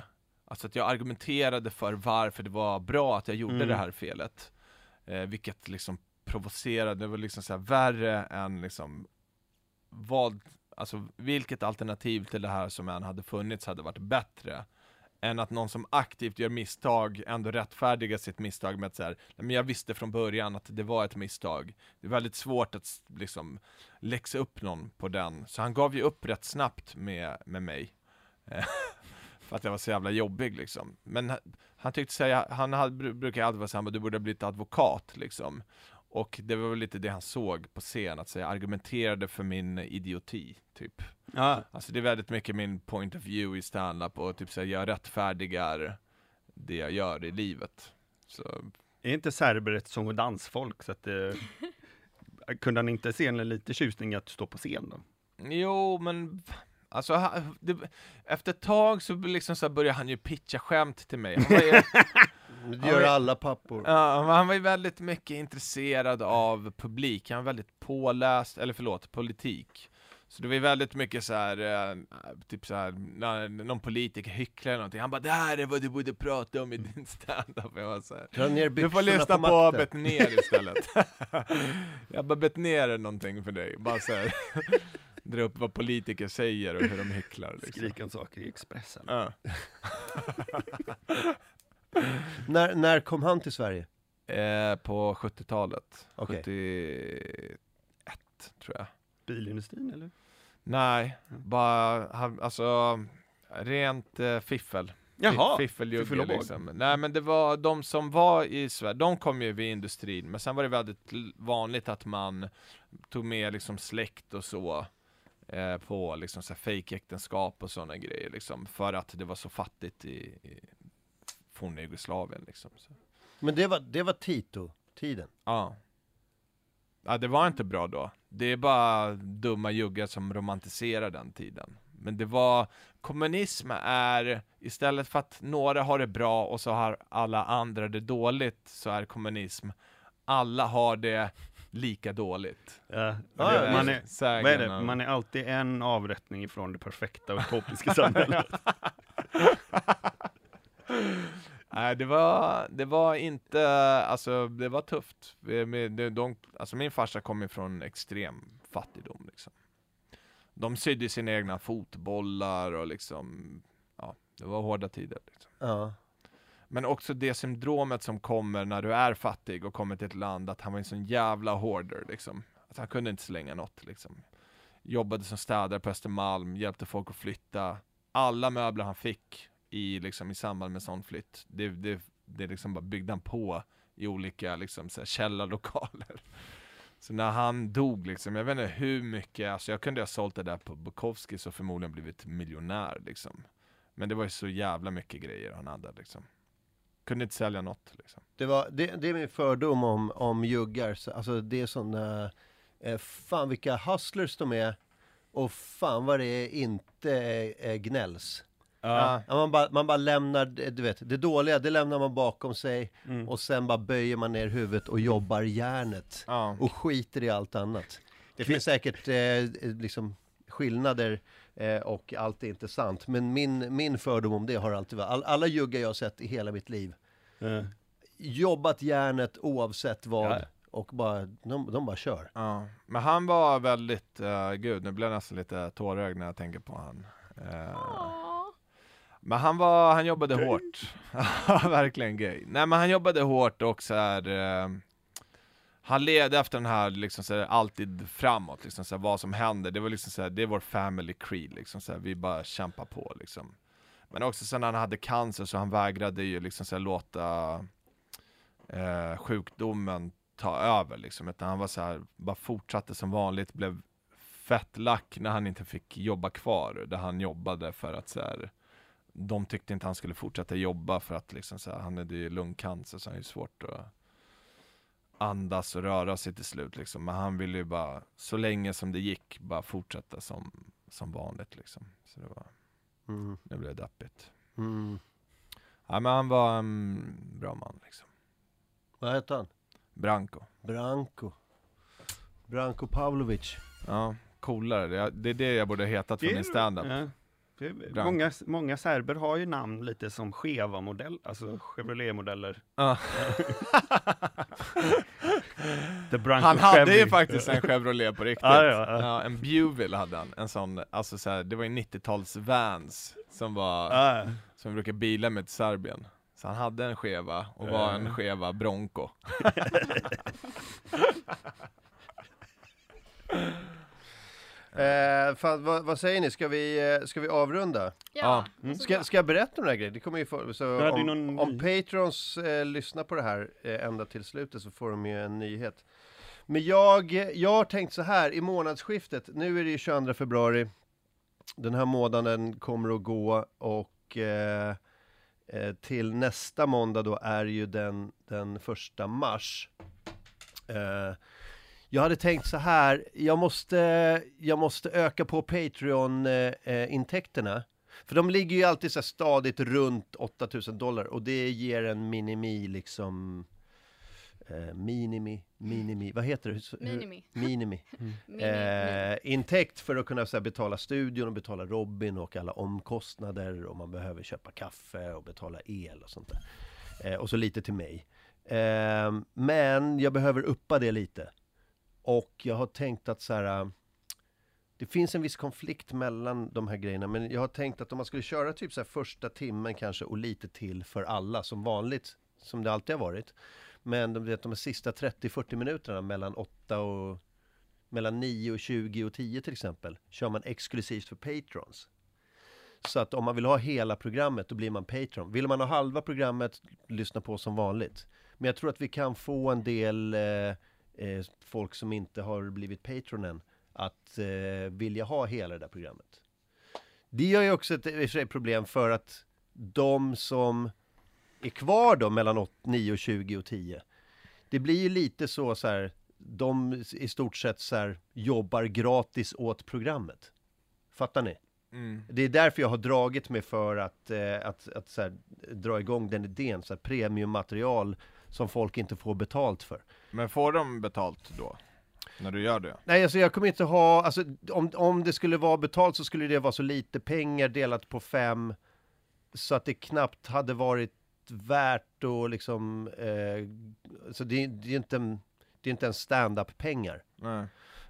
Alltså att jag argumenterade för varför det var bra att jag gjorde Mm. det här felet. Eh, vilket liksom provocerade, det var liksom så här värre än liksom vad, alltså vilket alternativ till det här som än hade funnits hade varit bättre än att någon som aktivt gör misstag ändå rättfärdigar sitt misstag med att säga, men jag visste från början att det var ett misstag. Det är väldigt svårt att liksom läxa upp någon på den. Så han gav ju upp rätt snabbt med, med mig. För att jag var så jävla jobbig liksom. Men han, han tyckte säga, han hade, brukar alltid vara samma, du borde ha blivit advokat liksom. Och det var väl lite det han såg på scen, att säga argumenterade för min idioti typ. Ja. Alltså det är väldigt mycket min point of view i stand-up och typ så här, jag rättfärdigar det jag gör i livet. Så Är inte serber ett sång- och dansfolk? Så att, eh, kunde han inte se en lite tjusning att stå på scen då? jo, men alltså ha- det, efter ett tag så liksom så här började han ju pitcha skämt till mig. Han var ju, Det gör alla pappor. ja, men han var ju väldigt mycket intresserad av publik. Han var väldigt påläst, eller förlåt, politik. Så det var ju väldigt mycket så här, eh, typ så här, när någon politiker hycklar eller någonting. Han bara, det här är vad du borde prata om i din stand-up. Jag var så här, Dra ner du får byxorna lyssna på på makten. Betnér istället. Jag bara Betnér någonting för dig. Bara så här, dra upp vad politiker säger och hur de hycklar. Liksom. Skriker om saker i Expressen. Ja. När, när kom han till Sverige? Eh, på sjuttiotalet. Okej. sjuttioett tror jag. Bilindustrin eller? Nej, Mm. bara han, alltså rent eh, fiffel. Jaha, Fiffeljugge fiffelobog. liksom. Nej, men det var de som var i Sverige, de kom ju vid industrin, men sen var det väldigt l- vanligt att man tog med liksom släkt och så eh, på liksom så här fejkäktenskap och sådana grejer liksom, för att det var så fattigt i, i forna Jugoslavien liksom. Så. Men det var, det var Tito-tiden. Ja. Ja, det var inte bra då. Det är bara dumma juggar som romantiserar den tiden. Men det var, kommunism är, istället för att några har det bra och så har alla andra det dåligt, så är kommunism, alla har det lika dåligt. Ja, Ja, det, ja, man, just är, Sägen vad är det? av- Man är alltid en avrättning ifrån det perfekta och utopiska samhället. Nej, det var, det var inte, alltså det var tufft. Vi- med- de, de, alltså min farsa kom ifrån extrem fattigdom liksom. De sydde sina egna fotbollar och liksom, ja, det var hårda tider liksom. Ja. Men också det syndromet som kommer när du är fattig och kommer till ett land, att han var en sån jävla hoarder liksom. Att han kunde inte slänga något liksom. Jobbade som städare på Östermalm, hjälpte folk att flytta. Alla möbler han fick i, liksom, i samband med sån flytt, det, det, det liksom bara byggde han på i olika liksom, så här, källarlokaler. Så när han dog, liksom, jag vet inte hur mycket, alltså jag kunde ha sålt det där på Bukowski så förmodligen blivit miljonär liksom. Men det var ju så jävla mycket grejer han hade liksom. Kunde inte sälja något liksom. Det, var, det, det är min fördom om, om juggar. Så, alltså det är sådana, eh, fan vilka hustlers de är. Och fan vad det är inte eh, gnälls. Ja. Ja, man, bara, man bara lämnar, du vet, det dåliga, det lämnar man bakom sig. Mm. Och sen bara böjer man ner huvudet och jobbar järnet. Ja. Och skiter i allt annat. Det finns säkert eh, liksom skillnader eh, och allt är inte sant. Men min, min fördom om det har alltid varit, all, alla juggar jag har sett i hela mitt liv, Ja. jobbat järnet oavsett vad. Ja. Och bara, de, de bara kör. Ja. Men han var väldigt, uh, gud nu blir jag nästan lite tårögd när jag tänker på han. Uh, Åh. Men han var, han jobbade hårt. Verkligen gay. Nej, men han jobbade hårt och så här, eh, han ledde efter den här liksom så här, alltid framåt liksom så här, vad som händer. Det var liksom så här, det är vår family creed liksom så här, vi bara kämpar på liksom. Men också sen när han hade cancer så han vägrade ju liksom så här, låta eh, sjukdomen ta över liksom, utan han var så här, bara fortsatte som vanligt, blev fett lack när han inte fick jobba kvar där han jobbade, för att så här, de tyckte inte han skulle fortsätta jobba för att liksom så här, han hade ju lungcancer så han är ju svårt att andas och röra sig till slut liksom. Men han ville ju bara, så länge som det gick, bara fortsätta som, som vanligt liksom. Så det var, Mm. det blev deppigt. Mm. Ja, men han var en bra man liksom. Vad heter han? Branko. Branko. Branko Pavlovic. Ja, coolare. Det, det är det jag borde ha hetat för min stand-up. Ja. För många, många serber har ju namn lite som Cheva-modell, alltså Chevrolet-modeller. Ja. The Bronco Han hade Chevy. ju faktiskt en Chevrolet på riktigt. Ja, ja, ja. Ja, en Buell hade han. En sån, alltså så här, det var ju nittio-tals Vans som var, Ja. som brukar bila med till Serbien. Så han hade en Cheva och var en Cheva Bronco. Eh, fan, vad, vad säger ni? Ska vi, eh, ska vi avrunda? Ja, Mm. så Ska, bra. ska jag berätta om den här grejen? Det kommer ju få, så Ja, det är om, någon om ny- Patrons eh, lyssnar på det här eh, ända till slutet så får de ju en nyhet. Men jag, jag har tänkt så här, i månadsskiftet, nu är det ju tjugoandra februari, den här månaden kommer att gå och eh, eh, till nästa måndag då är ju den, den första mars. Eh, jag hade tänkt så här, jag måste, jag måste öka på Patreon-intäkterna. För de ligger ju alltid så här stadigt runt åtta tusen dollar och det ger en minimi liksom, eh, minimi, minimi, vad heter det? Hur- Minimi. Minimi. Mini, Eh, intäkt för att kunna så här, betala studion och betala Robin och alla omkostnader och man behöver köpa kaffe och betala el och sånt där. Eh, och så lite till mig. Eh, men jag behöver uppa det lite. Och jag har tänkt att så här, äh, det finns en viss konflikt mellan de här grejerna, men jag har tänkt att om man skulle köra typ så här första timmen kanske och lite till för alla som vanligt, som det alltid har varit. Men de, vet, de sista trettio till fyrtio minuterna mellan åtta och mellan nio och tjugo och tio till exempel kör man exklusivt för patrons. Så att om man vill ha hela programmet då blir man patron. Vill man ha halva programmet, lyssna på som vanligt. Men jag tror att vi kan få en del eh, eh, folk som inte har blivit patronen att eh, vilja ha hela det där programmet. Det gör ju också ett, ett problem för att de som är kvar då mellan nio och tjugo och tio, det blir ju lite så, så här, de i stort sett så här, jobbar gratis åt programmet. Fattar ni? Mm. Det är därför jag har dragit mig för att, eh, att, att så här, dra igång den idén, så här, premiummaterial som folk inte får betalt för. Men får de betalt då? När du gör det? Nej, alltså jag kommer inte ha, alltså om, om det skulle vara betalt så skulle det vara så lite pengar delat på fem så att det knappt hade varit värt att liksom, eh, så det, det är inte en, det är inte en stand-up pengar. Nej.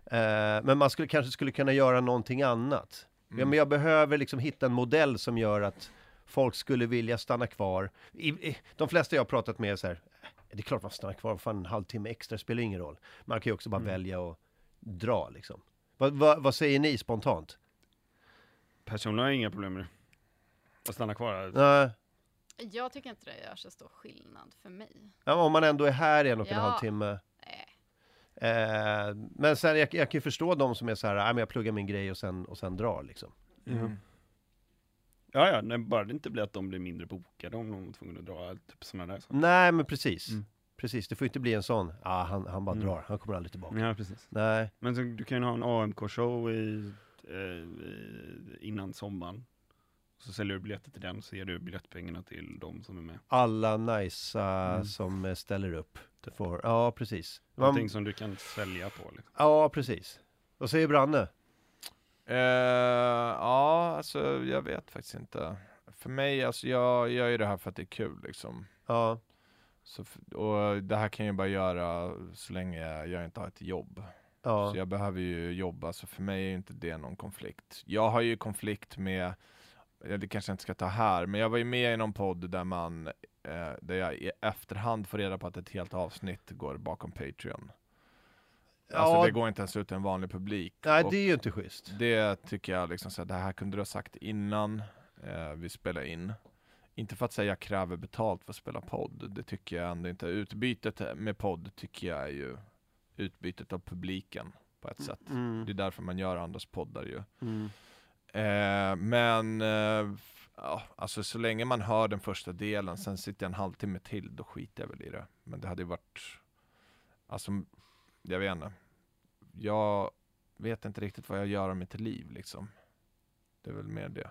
Eh, men man skulle kanske skulle kunna göra någonting annat. Mm. Ja, men jag behöver liksom hitta en modell som gör att folk skulle vilja stanna kvar. I, i, de flesta jag har pratat med är så här, det är klart man stannar kvar, fan en halvtimme extra spelar ingen roll. Man kan ju också bara Mm. välja att dra liksom. Vad, vad, vad säger ni spontant? Personligen har jag inga problem med det. Att stanna kvar här. Nej, Jag tycker inte det gör så stor skillnad för mig. ja, om man ändå är här i en och en Ja. halv timme. Nej. Eh, men sen jag, jag kan ju förstå de som är så här, nej men jag pluggar min grej och sen, och sen drar liksom. Mm. Ja, ja, nej, bara det inte blir att de blir mindre bokade om de är tvungna att dra typ sådana där saker. Nej men precis. Mm. Precis, det får inte bli en sån, ah, han, han bara Mm. drar, han kommer aldrig tillbaka. Ja, precis. Nej. Men så, du kan ju ha en A M K-show i, eh, i- innan sommaren. Så säljer du biljetter till den, så ger du biljettpengarna till de som är med. Alla nice Mm. som eh, ställer upp. Får, ja, precis. Man, Någonting som du kan sälja på. Liksom. ja, precis. Vad säger Branne? Eh, ja, alltså jag vet faktiskt inte. För mig, alltså jag gör ju det här för att det är kul liksom. Ja, Så, f- och det här kan jag bara göra så länge jag inte har ett jobb. ja. Så jag behöver ju jobba, så för mig är inte det någon konflikt. Jag har ju konflikt med, ja, det kanske jag inte ska ta här, men jag var ju med i någon podd där man, eh, där jag i efterhand får reda på att ett helt avsnitt går bakom Patreon. Alltså Ja. det går inte ens ut till en vanlig publik. Nej, Och det är ju inte schysst. det tycker jag liksom så här, det här kunde du ha sagt innan eh, vi spelar in. Inte för att säga jag kräver betalt för att spela podd. Det tycker jag ändå inte. Utbytet med podd tycker jag är ju utbytet av publiken på ett sätt. Mm. Det är därför man gör andras poddar ju. Mm. Eh, men eh, ja, alltså så länge man hör den första delen, sen sitter jag en halvtimme till, då skiter jag väl i det. Men det hade ju varit, alltså jag vet inte. Jag vet inte riktigt vad jag gör av mitt liv liksom. Det är väl mer det.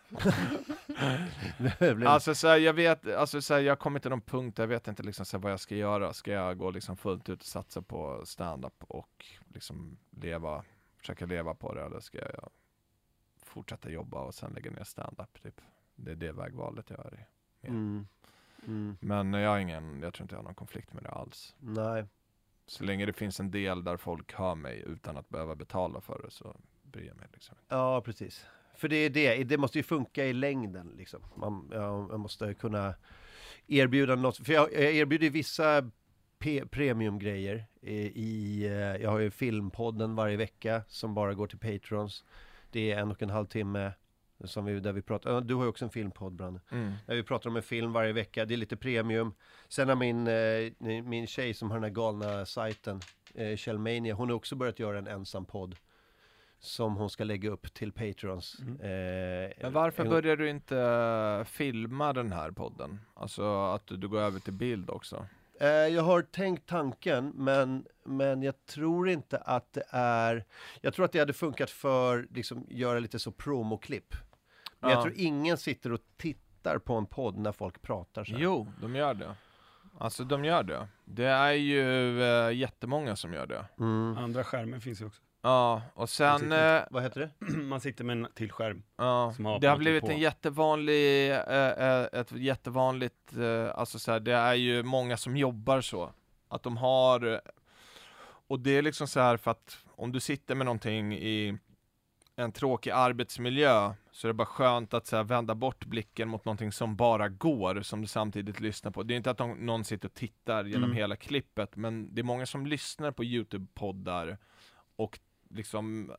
Det blir- Alltså så här, jag vet, alltså så här, jag kommer till någon punkt, jag vet inte liksom så här, vad jag ska göra. Ska jag gå liksom fullt ut och satsa på stand-up och liksom leva, försöka leva på det, eller ska jag fortsätta jobba och sen lägga ner stand-up typ. Det är det vägvalet jag är i. Mm. Mm. Men jag har ingen, jag tror inte jag har någon konflikt med det alls. Nej. Så länge det finns en del där folk hör mig utan att behöva betala för det så bryr jag mig liksom. Ja, precis. För det är det, det måste ju funka i längden liksom. Man, ja, man måste kunna erbjuda något, för jag, jag erbjuder vissa p- premiumgrejer i, i, jag har ju filmpodden varje vecka som bara går till Patrons. Det är en och en halv timme som vi, där vi pratar, du har ju också en filmpodd, Brand. Mm. Där vi pratar om en film varje vecka, det är lite premium. Sen har min, eh, min tjej som har den här galna sajten, eh, Kjellmania, hon har också börjat göra en ensam podd som hon ska lägga upp till Patrons. Mm. Eh, Men varför en- börjar du inte uh, filma den här podden? Alltså att du, du går över till bild också. Eh, jag har tänkt tanken, men, men jag tror inte att det är... Jag tror att det hade funkat för liksom göra lite så promoklipp. Men jag Ja. tror ingen sitter och tittar på en podd när folk pratar så här. Jo, de gör det. Alltså de gör det. Det är ju uh, jättemånga som gör det. Mm. Andra skärmen finns ju också. Ja, och sen... sitter eh, Vad heter det? Man sitter med en till skärm. Ja, som har det har något blivit på. en jättevanlig, eh, eh, ett jättevanligt, eh, alltså så här, det är ju många som jobbar så, att de har, eh, och det är liksom så här för att om du sitter med någonting i en tråkig arbetsmiljö så är det bara skönt att så här, vända bort blicken mot någonting som bara går, som du samtidigt lyssnar på. Det är inte att de, någon sitter och tittar genom Mm. hela klippet, men det är många som lyssnar på YouTube-poddar och liksom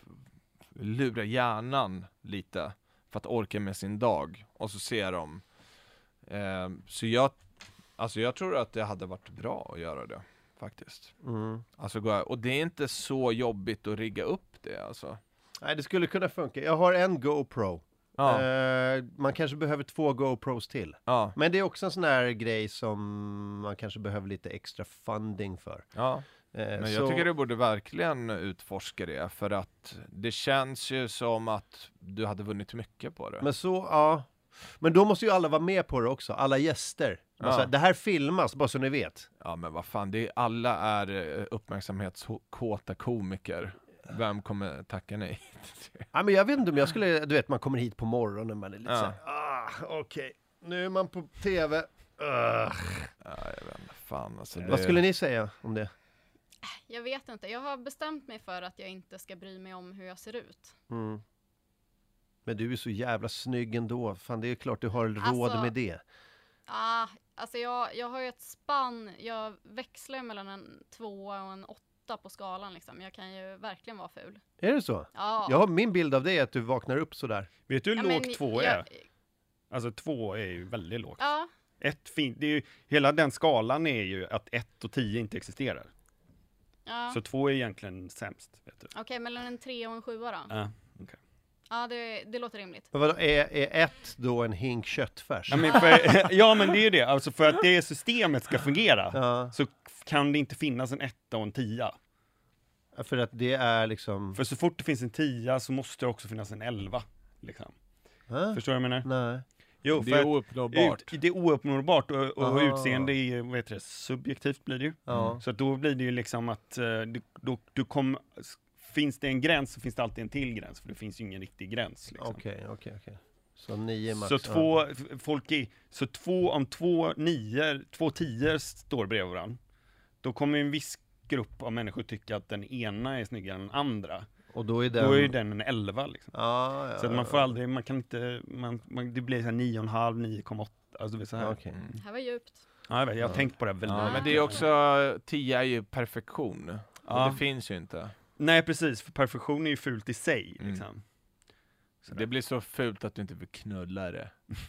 lura hjärnan lite för att orka med sin dag, och så ser de eh, så jag alltså jag tror att det hade varit bra att göra det faktiskt. Mm. Alltså gå, och det är inte så jobbigt att rigga upp det alltså. Nej, det skulle kunna funka. Jag har en GoPro. Ja, Eh, man kanske behöver två GoPros till. ja, Men det är också en sån här grej som man kanske behöver lite extra funding för. ja. Eh, Men så- jag tycker du borde verkligen utforska det, för att det känns ju som att du hade vunnit mycket på det. Men så, ja. Men då måste ju alla vara med på det också, alla gäster. Ja. Alltså, det här filmas, bara så ni vet. Ja, men vad fan, det är, alla är eh, uppmärksamhetskåta komiker. Vem kommer tacka nej? Ja, men jag vet inte om jag skulle, du vet, man kommer hit på morgonen, man är lite Ja. så här, ah, okej, nu är man på tv. Ugh. Ja, jag vet inte, fan alltså. Det... Vad skulle ni säga om det? Jag vet inte, jag har bestämt mig för att jag inte ska bry mig om hur jag ser ut. Mm. Men du är så jävla snygg ändå. Fan, det är klart du har råd Alltså- med det. Ah, alltså jag, jag har ju ett spann, jag växlar mellan en tvåa och en åtta på skalan liksom. Jag kan ju verkligen vara ful. Är det så? Ja. Jag har min bild av det är att du vaknar upp sådär. Vet du hur Ja, men lågt två jag- är? Alltså två är ju väldigt lågt. Ja, Ett fin- det är ju, hela den skalan är ju att ett och tio inte existerar. ja. Så två är egentligen sämst. Vet du. Okej, mellan en tre och en sjua då? Ja. Ja, det, det låter rimligt. Men vadå, är, är ett då en hink köttfärs? Ja, men för, ja men det är ju det, alltså för att det systemet ska fungera Ja, så kan det inte finnas en etta och en tia. för att det är liksom... För så fort det finns en tia så måste det också finnas en elva. Liksom. Hä? Förstår du vad jag menar? Nej. Jo, Det för är att ouppnåbart. ut, det är ouppnåbart och, och Aha. utseende är, vad heter det, subjektivt blir det ju. Ja. Så att då blir det ju liksom att eh, du, då, du kom, finns det en gräns så finns det alltid en till gräns, för det finns ju ingen riktig gräns. Liksom. Okej, okej, okej. Så nio max. Så ja. två, f- folk är, så två, om två nior, två tior står bredvid varandra, då kommer en viss grupp av människor tycka att den ena är snyggare än den andra. Och då är den... Då är ju den en elva liksom. Ja, ja, Så att man får ja. aldrig, man kan inte, man, man, det blir så här nio komma fem, nio komma åtta, alltså det är så här. Okej. Mm. Det här var djupt. Ja, jag vet, jag har Ja. tänkt på det väldigt Ja, mycket. men det är också, tio är ju perfektion. Ja. Och det finns ju inte. Nej precis, för perfektion är ju fult i sig Mm. liksom. Så Det blir så fult att du inte vill knulla det.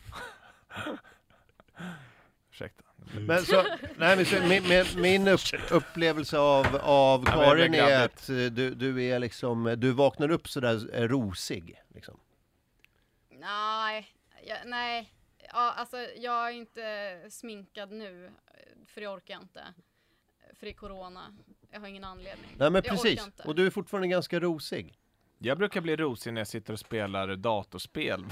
Ursäkta. Men så, nej, men så, min, min, min upp, upplevelse av, av Ja, men Karin det är är att eh, du, du är liksom, du vaknar upp sådär eh, rosig liksom. Nej, jag, nej. Ja, alltså jag är inte sminkad nu, för det orkar jag inte. För det är corona. Jag har ingen anledning. Nej men jag precis, orkar inte. och du är fortfarande ganska rosig. Jag brukar bli rosig när jag sitter och spelar datorspel.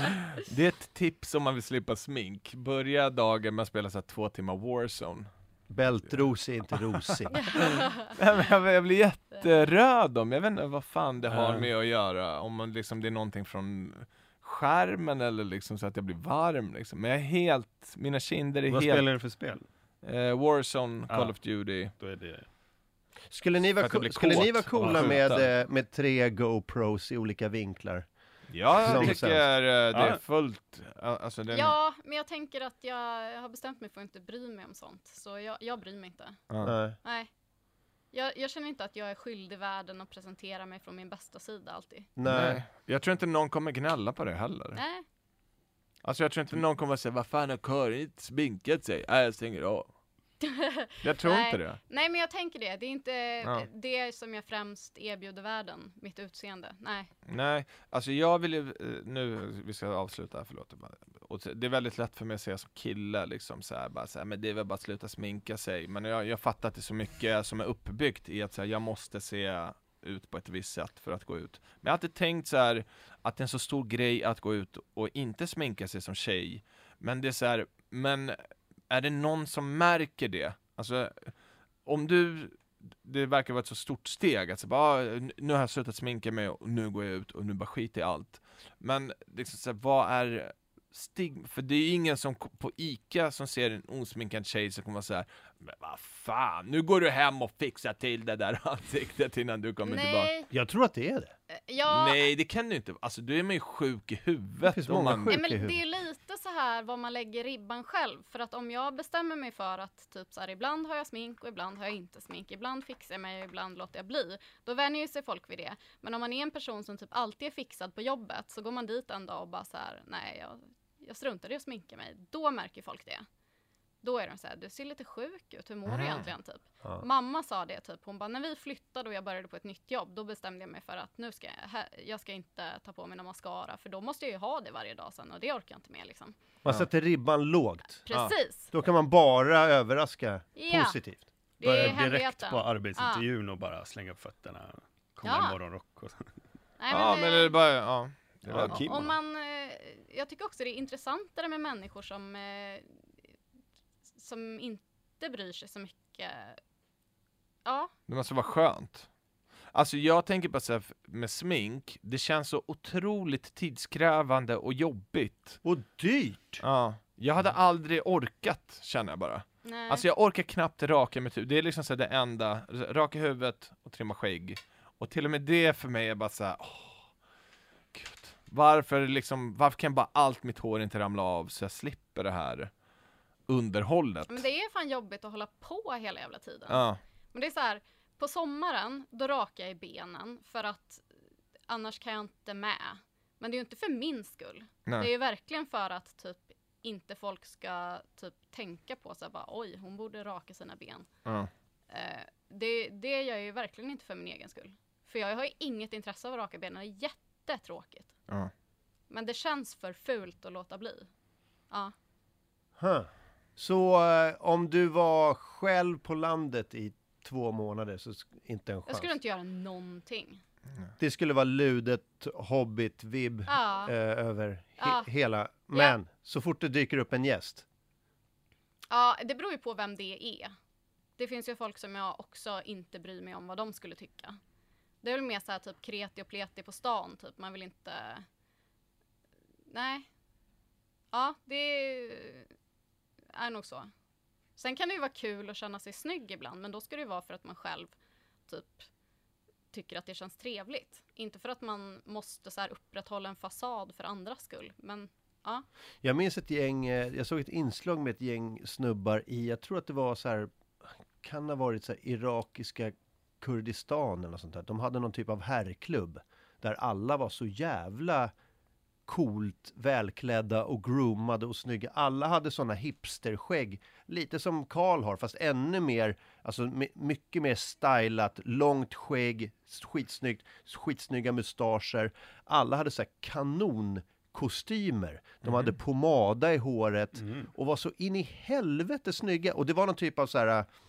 Det är ett tips om man vill slippa smink. Börja dagen med att spela så här två timmar Warzone. Bältros är inte rosig. Nej, men jag, jag blir jätteröd om, jag vet inte vad fan det har Ja. med att göra, om man liksom, det är någonting från skärmen eller liksom så att jag blir varm liksom. Men jag är helt, mina kinder är Vad helt spelar du för spel? eh, Warzone, Call Ja. of Duty. Då är det... Skulle ni För vara, att jag co- blir skulle kåt ni vara av coola att med, skjuta. eh, med tre GoPros i olika vinklar? Ja, Som jag tycker eh, det är Ja. fullt, alltså den, Ja, men jag tänker att jag har bestämt mig för att inte bry mig om sånt. Så jag, jag bryr mig inte. ja. Nej. Nej. Jag, jag känner inte att jag är skyldig världen att presentera mig från min bästa sida alltid. Nej. Nej. Jag tror inte någon kommer gnälla på det heller. Nej. Alltså jag tror inte någon kommer säga, vad fan har Karin inte sminkat sig? Nej, jag stänger av. Jag tror Nej. inte det. Nej, men jag tänker det. Det är inte Ja. det som jag främst erbjuder världen, mitt utseende. Nej. Nej, alltså jag vill ju, eh, nu, vi ska avsluta här, förlåt. Och det är väldigt lätt för mig att säga som kille, liksom så här, bara så här, men det är väl bara att sluta sminka sig. Men jag, jag fattar att det är så mycket som är uppbyggt i att så här, jag måste se ut på ett visst sätt för att gå ut. Men jag har alltid tänkt så här, att det är en så stor grej att gå ut och inte sminka sig som tjej. Men det är så här, men är det någon som märker det? Alltså, om du, det verkar vara ett så stort steg, alltså bara, nu har jag slutat sminka mig och nu går jag ut och nu bara skiter i allt. Men liksom så här, vad är stig, för det är ju ingen som ko- på Ica som ser en osminkad tjej som kommer säga, men vad fan, nu går du hem och fixar till det där ansiktet innan du kommer tillbaka. Nej. Jag tror att det är det. Eh, Ja. Nej, det kan du inte. Alltså, du är man ju sjuk i huvudet. Det finns om många man... sjuka Nej, i men det huvudet. är lite så här vad man lägger ribban själv. För att om jag bestämmer mig för att typ så här, ibland har jag smink och ibland har jag inte smink. Ibland fixar jag mig och ibland låter jag bli. Då vänjer ju sig folk vid det. Men om man är en person som typ alltid är fixad på jobbet, så går man dit en dag och bara så här, nej jag, jag struntar i att sminka mig. Då märker folk det. Då är de så här, du ser lite sjuk ut, hur mår du egentligen typ? Ja. Mamma sa det typ, hon bara, när vi flyttade och jag började på ett nytt jobb, då bestämde jag mig för att nu ska jag, här, jag ska inte ta på mig någon mascara, för då måste jag ju ha det varje dag sen och det orkar jag inte med liksom. Man Ja. sätter ribban lågt. Precis! Då kan man bara överraska Ja, positivt. det är Börjar direkt hemligheten. på arbetsintervjun och bara slänga upp fötterna. Komma Ja. i morgonrock och så. Nej, Ja, men det är bara, ja. Det Ja, var okej. om man, eh, jag tycker också det är intressantare med människor som, eh, som inte bryr sig så mycket. Ja, Det måste vara skönt. Alltså jag tänker på så här, med smink, det känns så otroligt tidskrävande och jobbigt. Och dyrt! Ja. Jag hade aldrig orkat, känner jag bara. nej. Alltså jag orkar knappt raka mitt huvud. Det är liksom så här det enda, raka huvudet och trimma skägg. Och till och med det för mig är bara så här, åh, gud. Varför liksom, varför kan bara allt mitt hår inte ramla av så jag slipper det här underhållet? Men det är fan jobbigt att hålla på hela jävla tiden. Ja. Men det är så här, på sommaren, då rakar jag i benen för att annars kan jag inte med. Men det är ju inte för min skull. Nej. Det är ju verkligen för att typ inte folk ska typ tänka på sig bara, oj, hon borde raka sina ben. Ja. Eh, det, det gör jag ju verkligen inte för min egen skull. För jag har ju inget intresse av att raka benen, det är jättetråkigt. Ja. Men det känns för fult att låta bli. Ja. Huh. Så eh, om du var själv på landet i två månader så sk- inte en Jag chans. skulle inte göra någonting. Det skulle vara ludet, hobbit-vibb Ja. eh, över he- Ja. hela. Men så fort det dyker upp en gäst. Ja, det beror ju på vem det är. Det finns ju folk som jag också inte bryr mig om vad de skulle tycka. Det är väl mer så här typ kreti och pleti på stan, typ. Man vill inte... Nej. Ja, det är nog så. Sen kan det ju vara kul att känna sig snygg ibland, men då ska det ju vara för att man själv typ tycker att det känns trevligt. Inte för att man måste så här upprätthålla en fasad för andras skull. Men ja. Jag minns ett gäng, eh, jag såg ett inslag med ett gäng snubbar i, jag tror att det var så här, kan ha varit så här irakiska Kurdistan eller något sånt där. De hade någon typ av herrklubb där alla var så jävla coolt välklädda och groomade och snygga. Alla hade såna hipsterskägg, lite som Karl har, fast ännu mer, alltså my- mycket mer stylat, långt skägg, skitsnyggt, skitsnygga mustascher. Alla hade så här kanonkostymer. De Mhm. hade pomada i håret Mm. och var så in i helvete snygga. Och det var någon typ av så här,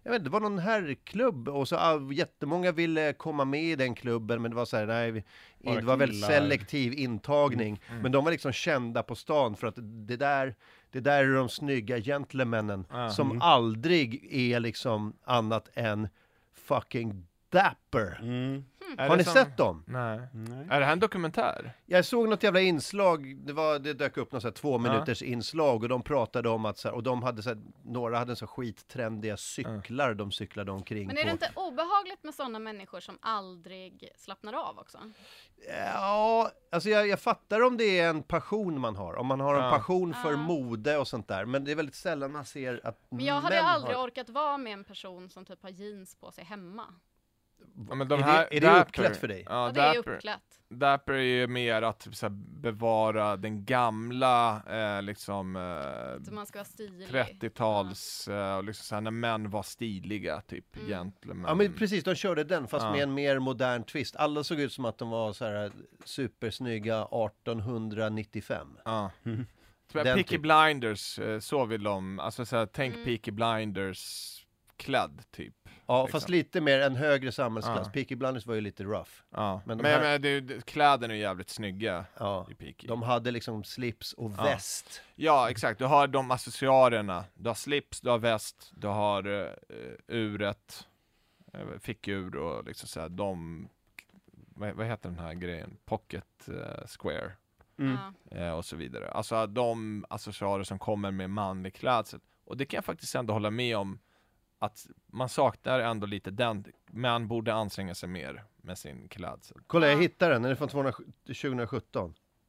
jag vet inte, det var någon herrklubb och så ah, jättemånga ville komma med i den klubben, men det var så här, nej, vi, Bara det var väldigt killar. selektiv intagning, Mm. men de var liksom kända på stan för att det där, det där är de snygga gentlemännen Ah. som Mm. aldrig är liksom annat än fucking dapper. Mm. Är Har det ni som- sett dem? Nej. Nej. Är det här en dokumentär? Jag såg något jävla inslag, det, var, det dök upp något så här två minuters inslag och de pratade om att så här, och de hade så här, några hade så skittrendiga cyklar de cyklade omkring Men är det på. inte obehagligt med sådana människor som aldrig slappnar av också? Ja, alltså jag, jag fattar om det är en passion man har, om man har en Ja. passion för Ja. mode och sånt där, men det är väldigt sällan man ser att Men jag hade män aldrig har... orkat vara med en person som typ har jeans på sig hemma. Ja, men de är, här, det, är det Dapper- uppklätt för dig? Ja, Ja, det är Dapper, uppklätt. Dapper är ju mer att typ, så här, bevara den gamla eh, liksom eh, Så man ska vara stilig. trettio-tals, eh, och liksom så här, när män var stiliga, typ Mm. gentlemen. Ja men precis, de körde den fast Ja. med en mer modern twist. Alla såg ut som att de var så här supersnygga artonhundranittiofem. Ja. Mm. Så Den Peaky typ. Blinders, eh, så vill de, alltså så här, tänk Mm. Peaky Blinders klädd typ. Ja, Liksom. fast lite mer en högre samhällsklass. Ja. Peaky Blinders var ju lite rough. Ja. Men Men, de här- men det, är ju- kläderna är ju jävligt snygga Ja. i Peaky. De hade liksom slips och Ja. väst. Ja, exakt. Du har de accessoarerna. Du har slips, du har väst, du har uh, uret, uh, fickur och liksom såhär, de, vad, vad heter den här grejen? Pocket uh, square Mm. Ja. uh, och så vidare. Alltså de accessoarer som kommer med manlig klädsel. Och det kan jag faktiskt ändå hålla med om, att man saknar ändå lite den, man borde anstränga sig mer med sin klädsel. Kolla, jag Ja. hittade den. Den är från tjugohundrasjutton.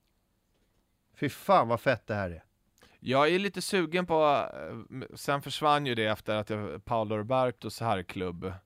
Fy fan vad fett det här är. Jag är lite sugen på, eh, sen försvann ju det efter att jag, Paolo Robertos herrklubb. Eh,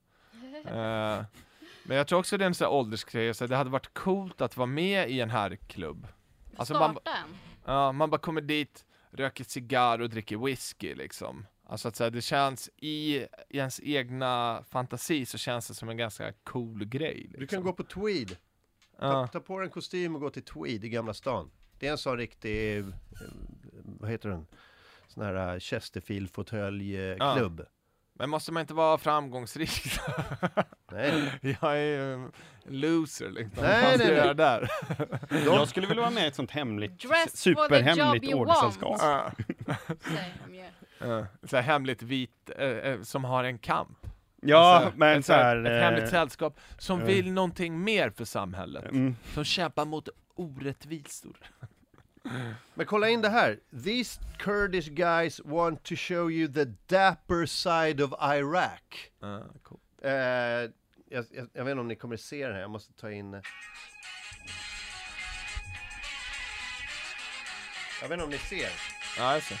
men jag tror också det är en sån här åldersgrej, så det hade varit coolt att vara med i en herrklubb. Alltså man, Starta en. ja, man bara kommer dit, röker cigarr och dricker whisky liksom. Alltså att så här, det känns i, i ens egna fantasi så känns det som en ganska cool grej. Liksom. Du kan gå på tweed. Ta, Ja. ta på dig en kostym och gå till tweed i Gamla stan. Det är en sån riktig, eh, vad heter den? Sån här Chesterfield-fåtölj-klubb. Men måste man inte vara framgångsrik? Nej. Jag är ju en loser liksom. Nej, Vad fan ska nej, jag nej. göra där? Jag skulle vilja vara med i ett sånt hemligt, Dress for the superhemligt job you ordersällskap. want. Ja. Säger de ju. Ja, så här hemligt vit, eh, eh, som har en kamp. Ja, Alltså, men ett, så här... ett hemligt eh, sällskap som eh. vill någonting mer för samhället. mm. Som kämpar mot orättvisor. Men kolla in det här. These Kurdish guys want to show you the dapper side of Iraq. Ja, cool. Eh, jag, jag, jag vet inte om ni kommer se den här. Jag måste ta in... eh. Jag vet inte om ni ser. Ja, jag ser.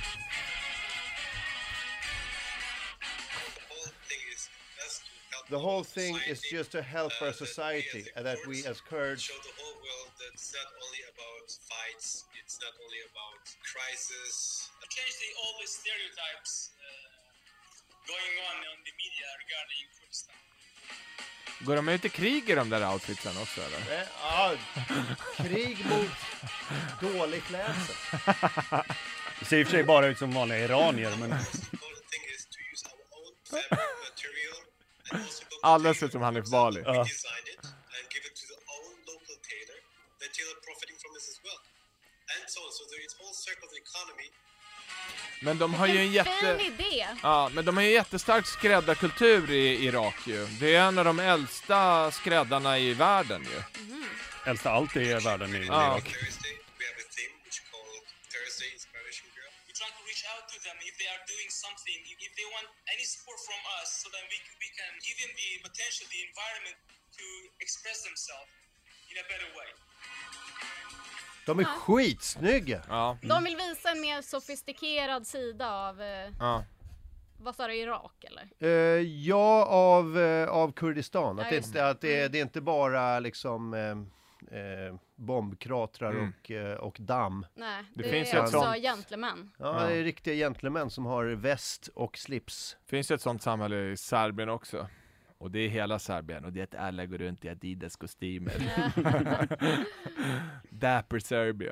The whole thing is just to help The whole thing is just to help our society, and that we as Kurds... show the whole world that it's not only about fights, it's not only about crisis. Change the all the stereotypes uh, going on on the media regarding Kurdistan. Går de ut i krig i de där outfitsen också eller? Eh, ja, krig mot dålig klädsel. Det ser i och för sig bara ut som vanliga iranier, men... The important thing is to use our own fabric material and also go Alla ser ut som Hanif Bali. we design it and give it to the own local tailor. The tailor profiting from this as well. And so on. So there is whole circle of the economy. Men de har ju en Vilken jätte... fin idé! Ja, men de har ju jättestark skräddarkultur i Irak ju. Det är en av de äldsta skräddarna i världen ju. Äldsta allt i världen i Ja. Irak. Thursday, we have a theme which called Thursday Inspiration Girl. We try to reach out to them if they are doing something, if, if they want any support from us, so that we can, we can give them the potential, the environment to express themselves in a better way. De är skitsnygga. Ja, De vill visa en mer sofistikerad sida av, eh, ja. vad sa du, Irak eller? Eh, ja, av, eh, av Kurdistan. Att, Ja, det, just inte, att det, det är inte bara liksom eh, eh, bombkratrar Mm. och, eh, och damm. Nej, Det det, finns är ju ett också sånt. gentlemän. Ja, Ja. det är riktiga gentlemän som har väst och slips. Finns ju ett sånt samhälle i Serbien också. Och det är hela Serbien. Och det är att alla går runt i Adidas-kostymer. Dapper Serbia.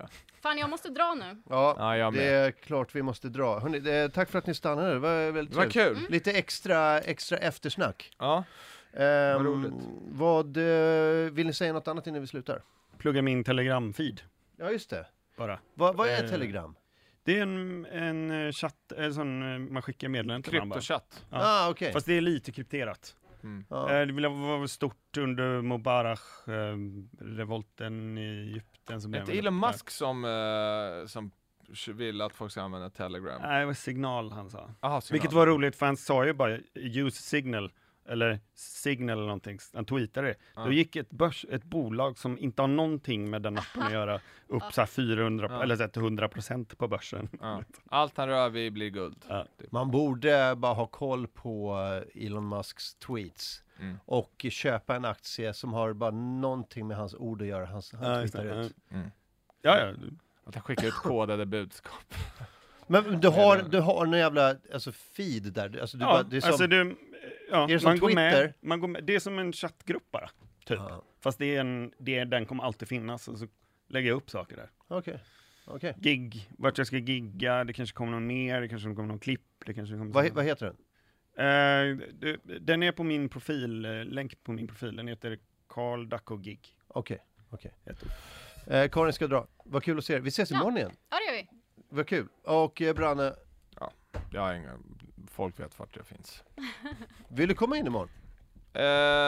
Fan, jag måste dra nu. Ja, Ja, jag det med. är klart vi måste dra. Hörrni, det, tack för att ni stannade, det var väldigt Det var trevligt. kul. Lite extra, extra eftersnack. Ja. Ehm, roligt. Vad, eh, vill ni säga något annat innan vi slutar? Plugga min Telegram-feed Ja, just det. bara. Vad, vad är Eh, Telegram? Det är en, en eh, chatt, en sån, eh, man skickar meddelanden till varandra. Kryptochatt. Ja. Ah, okej. Fast det är lite krypterat. Mm. Ja. Eh, Det ville vara stort under Mubarak-revolten i Egypten. Som Är inte Elon Musk som, eh, som vill att folk ska använda Telegram? Nej, det var signal han sa. Aha, signal. Vilket var roligt, för han sa ju bara use signal, eller signal eller någonting, han tweetade det. Ja. Då gick ett, börs, ett bolag som inte har någonting med den appen att göra upp så här fyrahundra, Ja. eller så här till hundra procent på börsen. Ja. Allt han rör vid blir guld. Ja. Typ. Man borde bara ha koll på eh, Elon Musks tweets Mm. och köpa en aktie som har bara någonting med hans ord att göra. Hans, han Ja, just tweetar det. ut. Mm. Ja, ja. Att han skickar ut kodade budskap. Men du har, Är det- du har en jävla alltså, feed där. Alltså, du ja bara, det är som, alltså du, ja, är det som man går Twitter? med, man går med, det är som en chattgrupp bara, typ. Ja. Fast det är en, det är, den kommer alltid finnas, och så lägger jag upp saker där. Okej. Okej. Gig, vart jag ska gigga, det kanske kommer någon mer, det kanske kommer någon klipp, det kanske kommer... Vad, he- vad heter den? Eh, det, den är på min profil, eh, länk på min profil, den heter Carl Dacko Gig. Okej. Okej. Ett ord. Eh, Karin ska dra. Vad kul att se er. Vi ses Ja. imorgon igen. Ja, det gör vi. Vad kul. Och eh, Branne, Jag har inga... Folk vet vart jag finns. vill du komma in imorgon? Eh,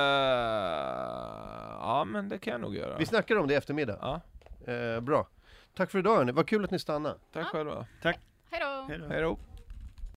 ja, men det kan jag nog göra. Vi snackar om det i eftermiddag. Ja, Eh, bra. Tack för idag hörni. Vad kul att ni stannade. tack Ja. själva. Hej då! Hej då. Hej då.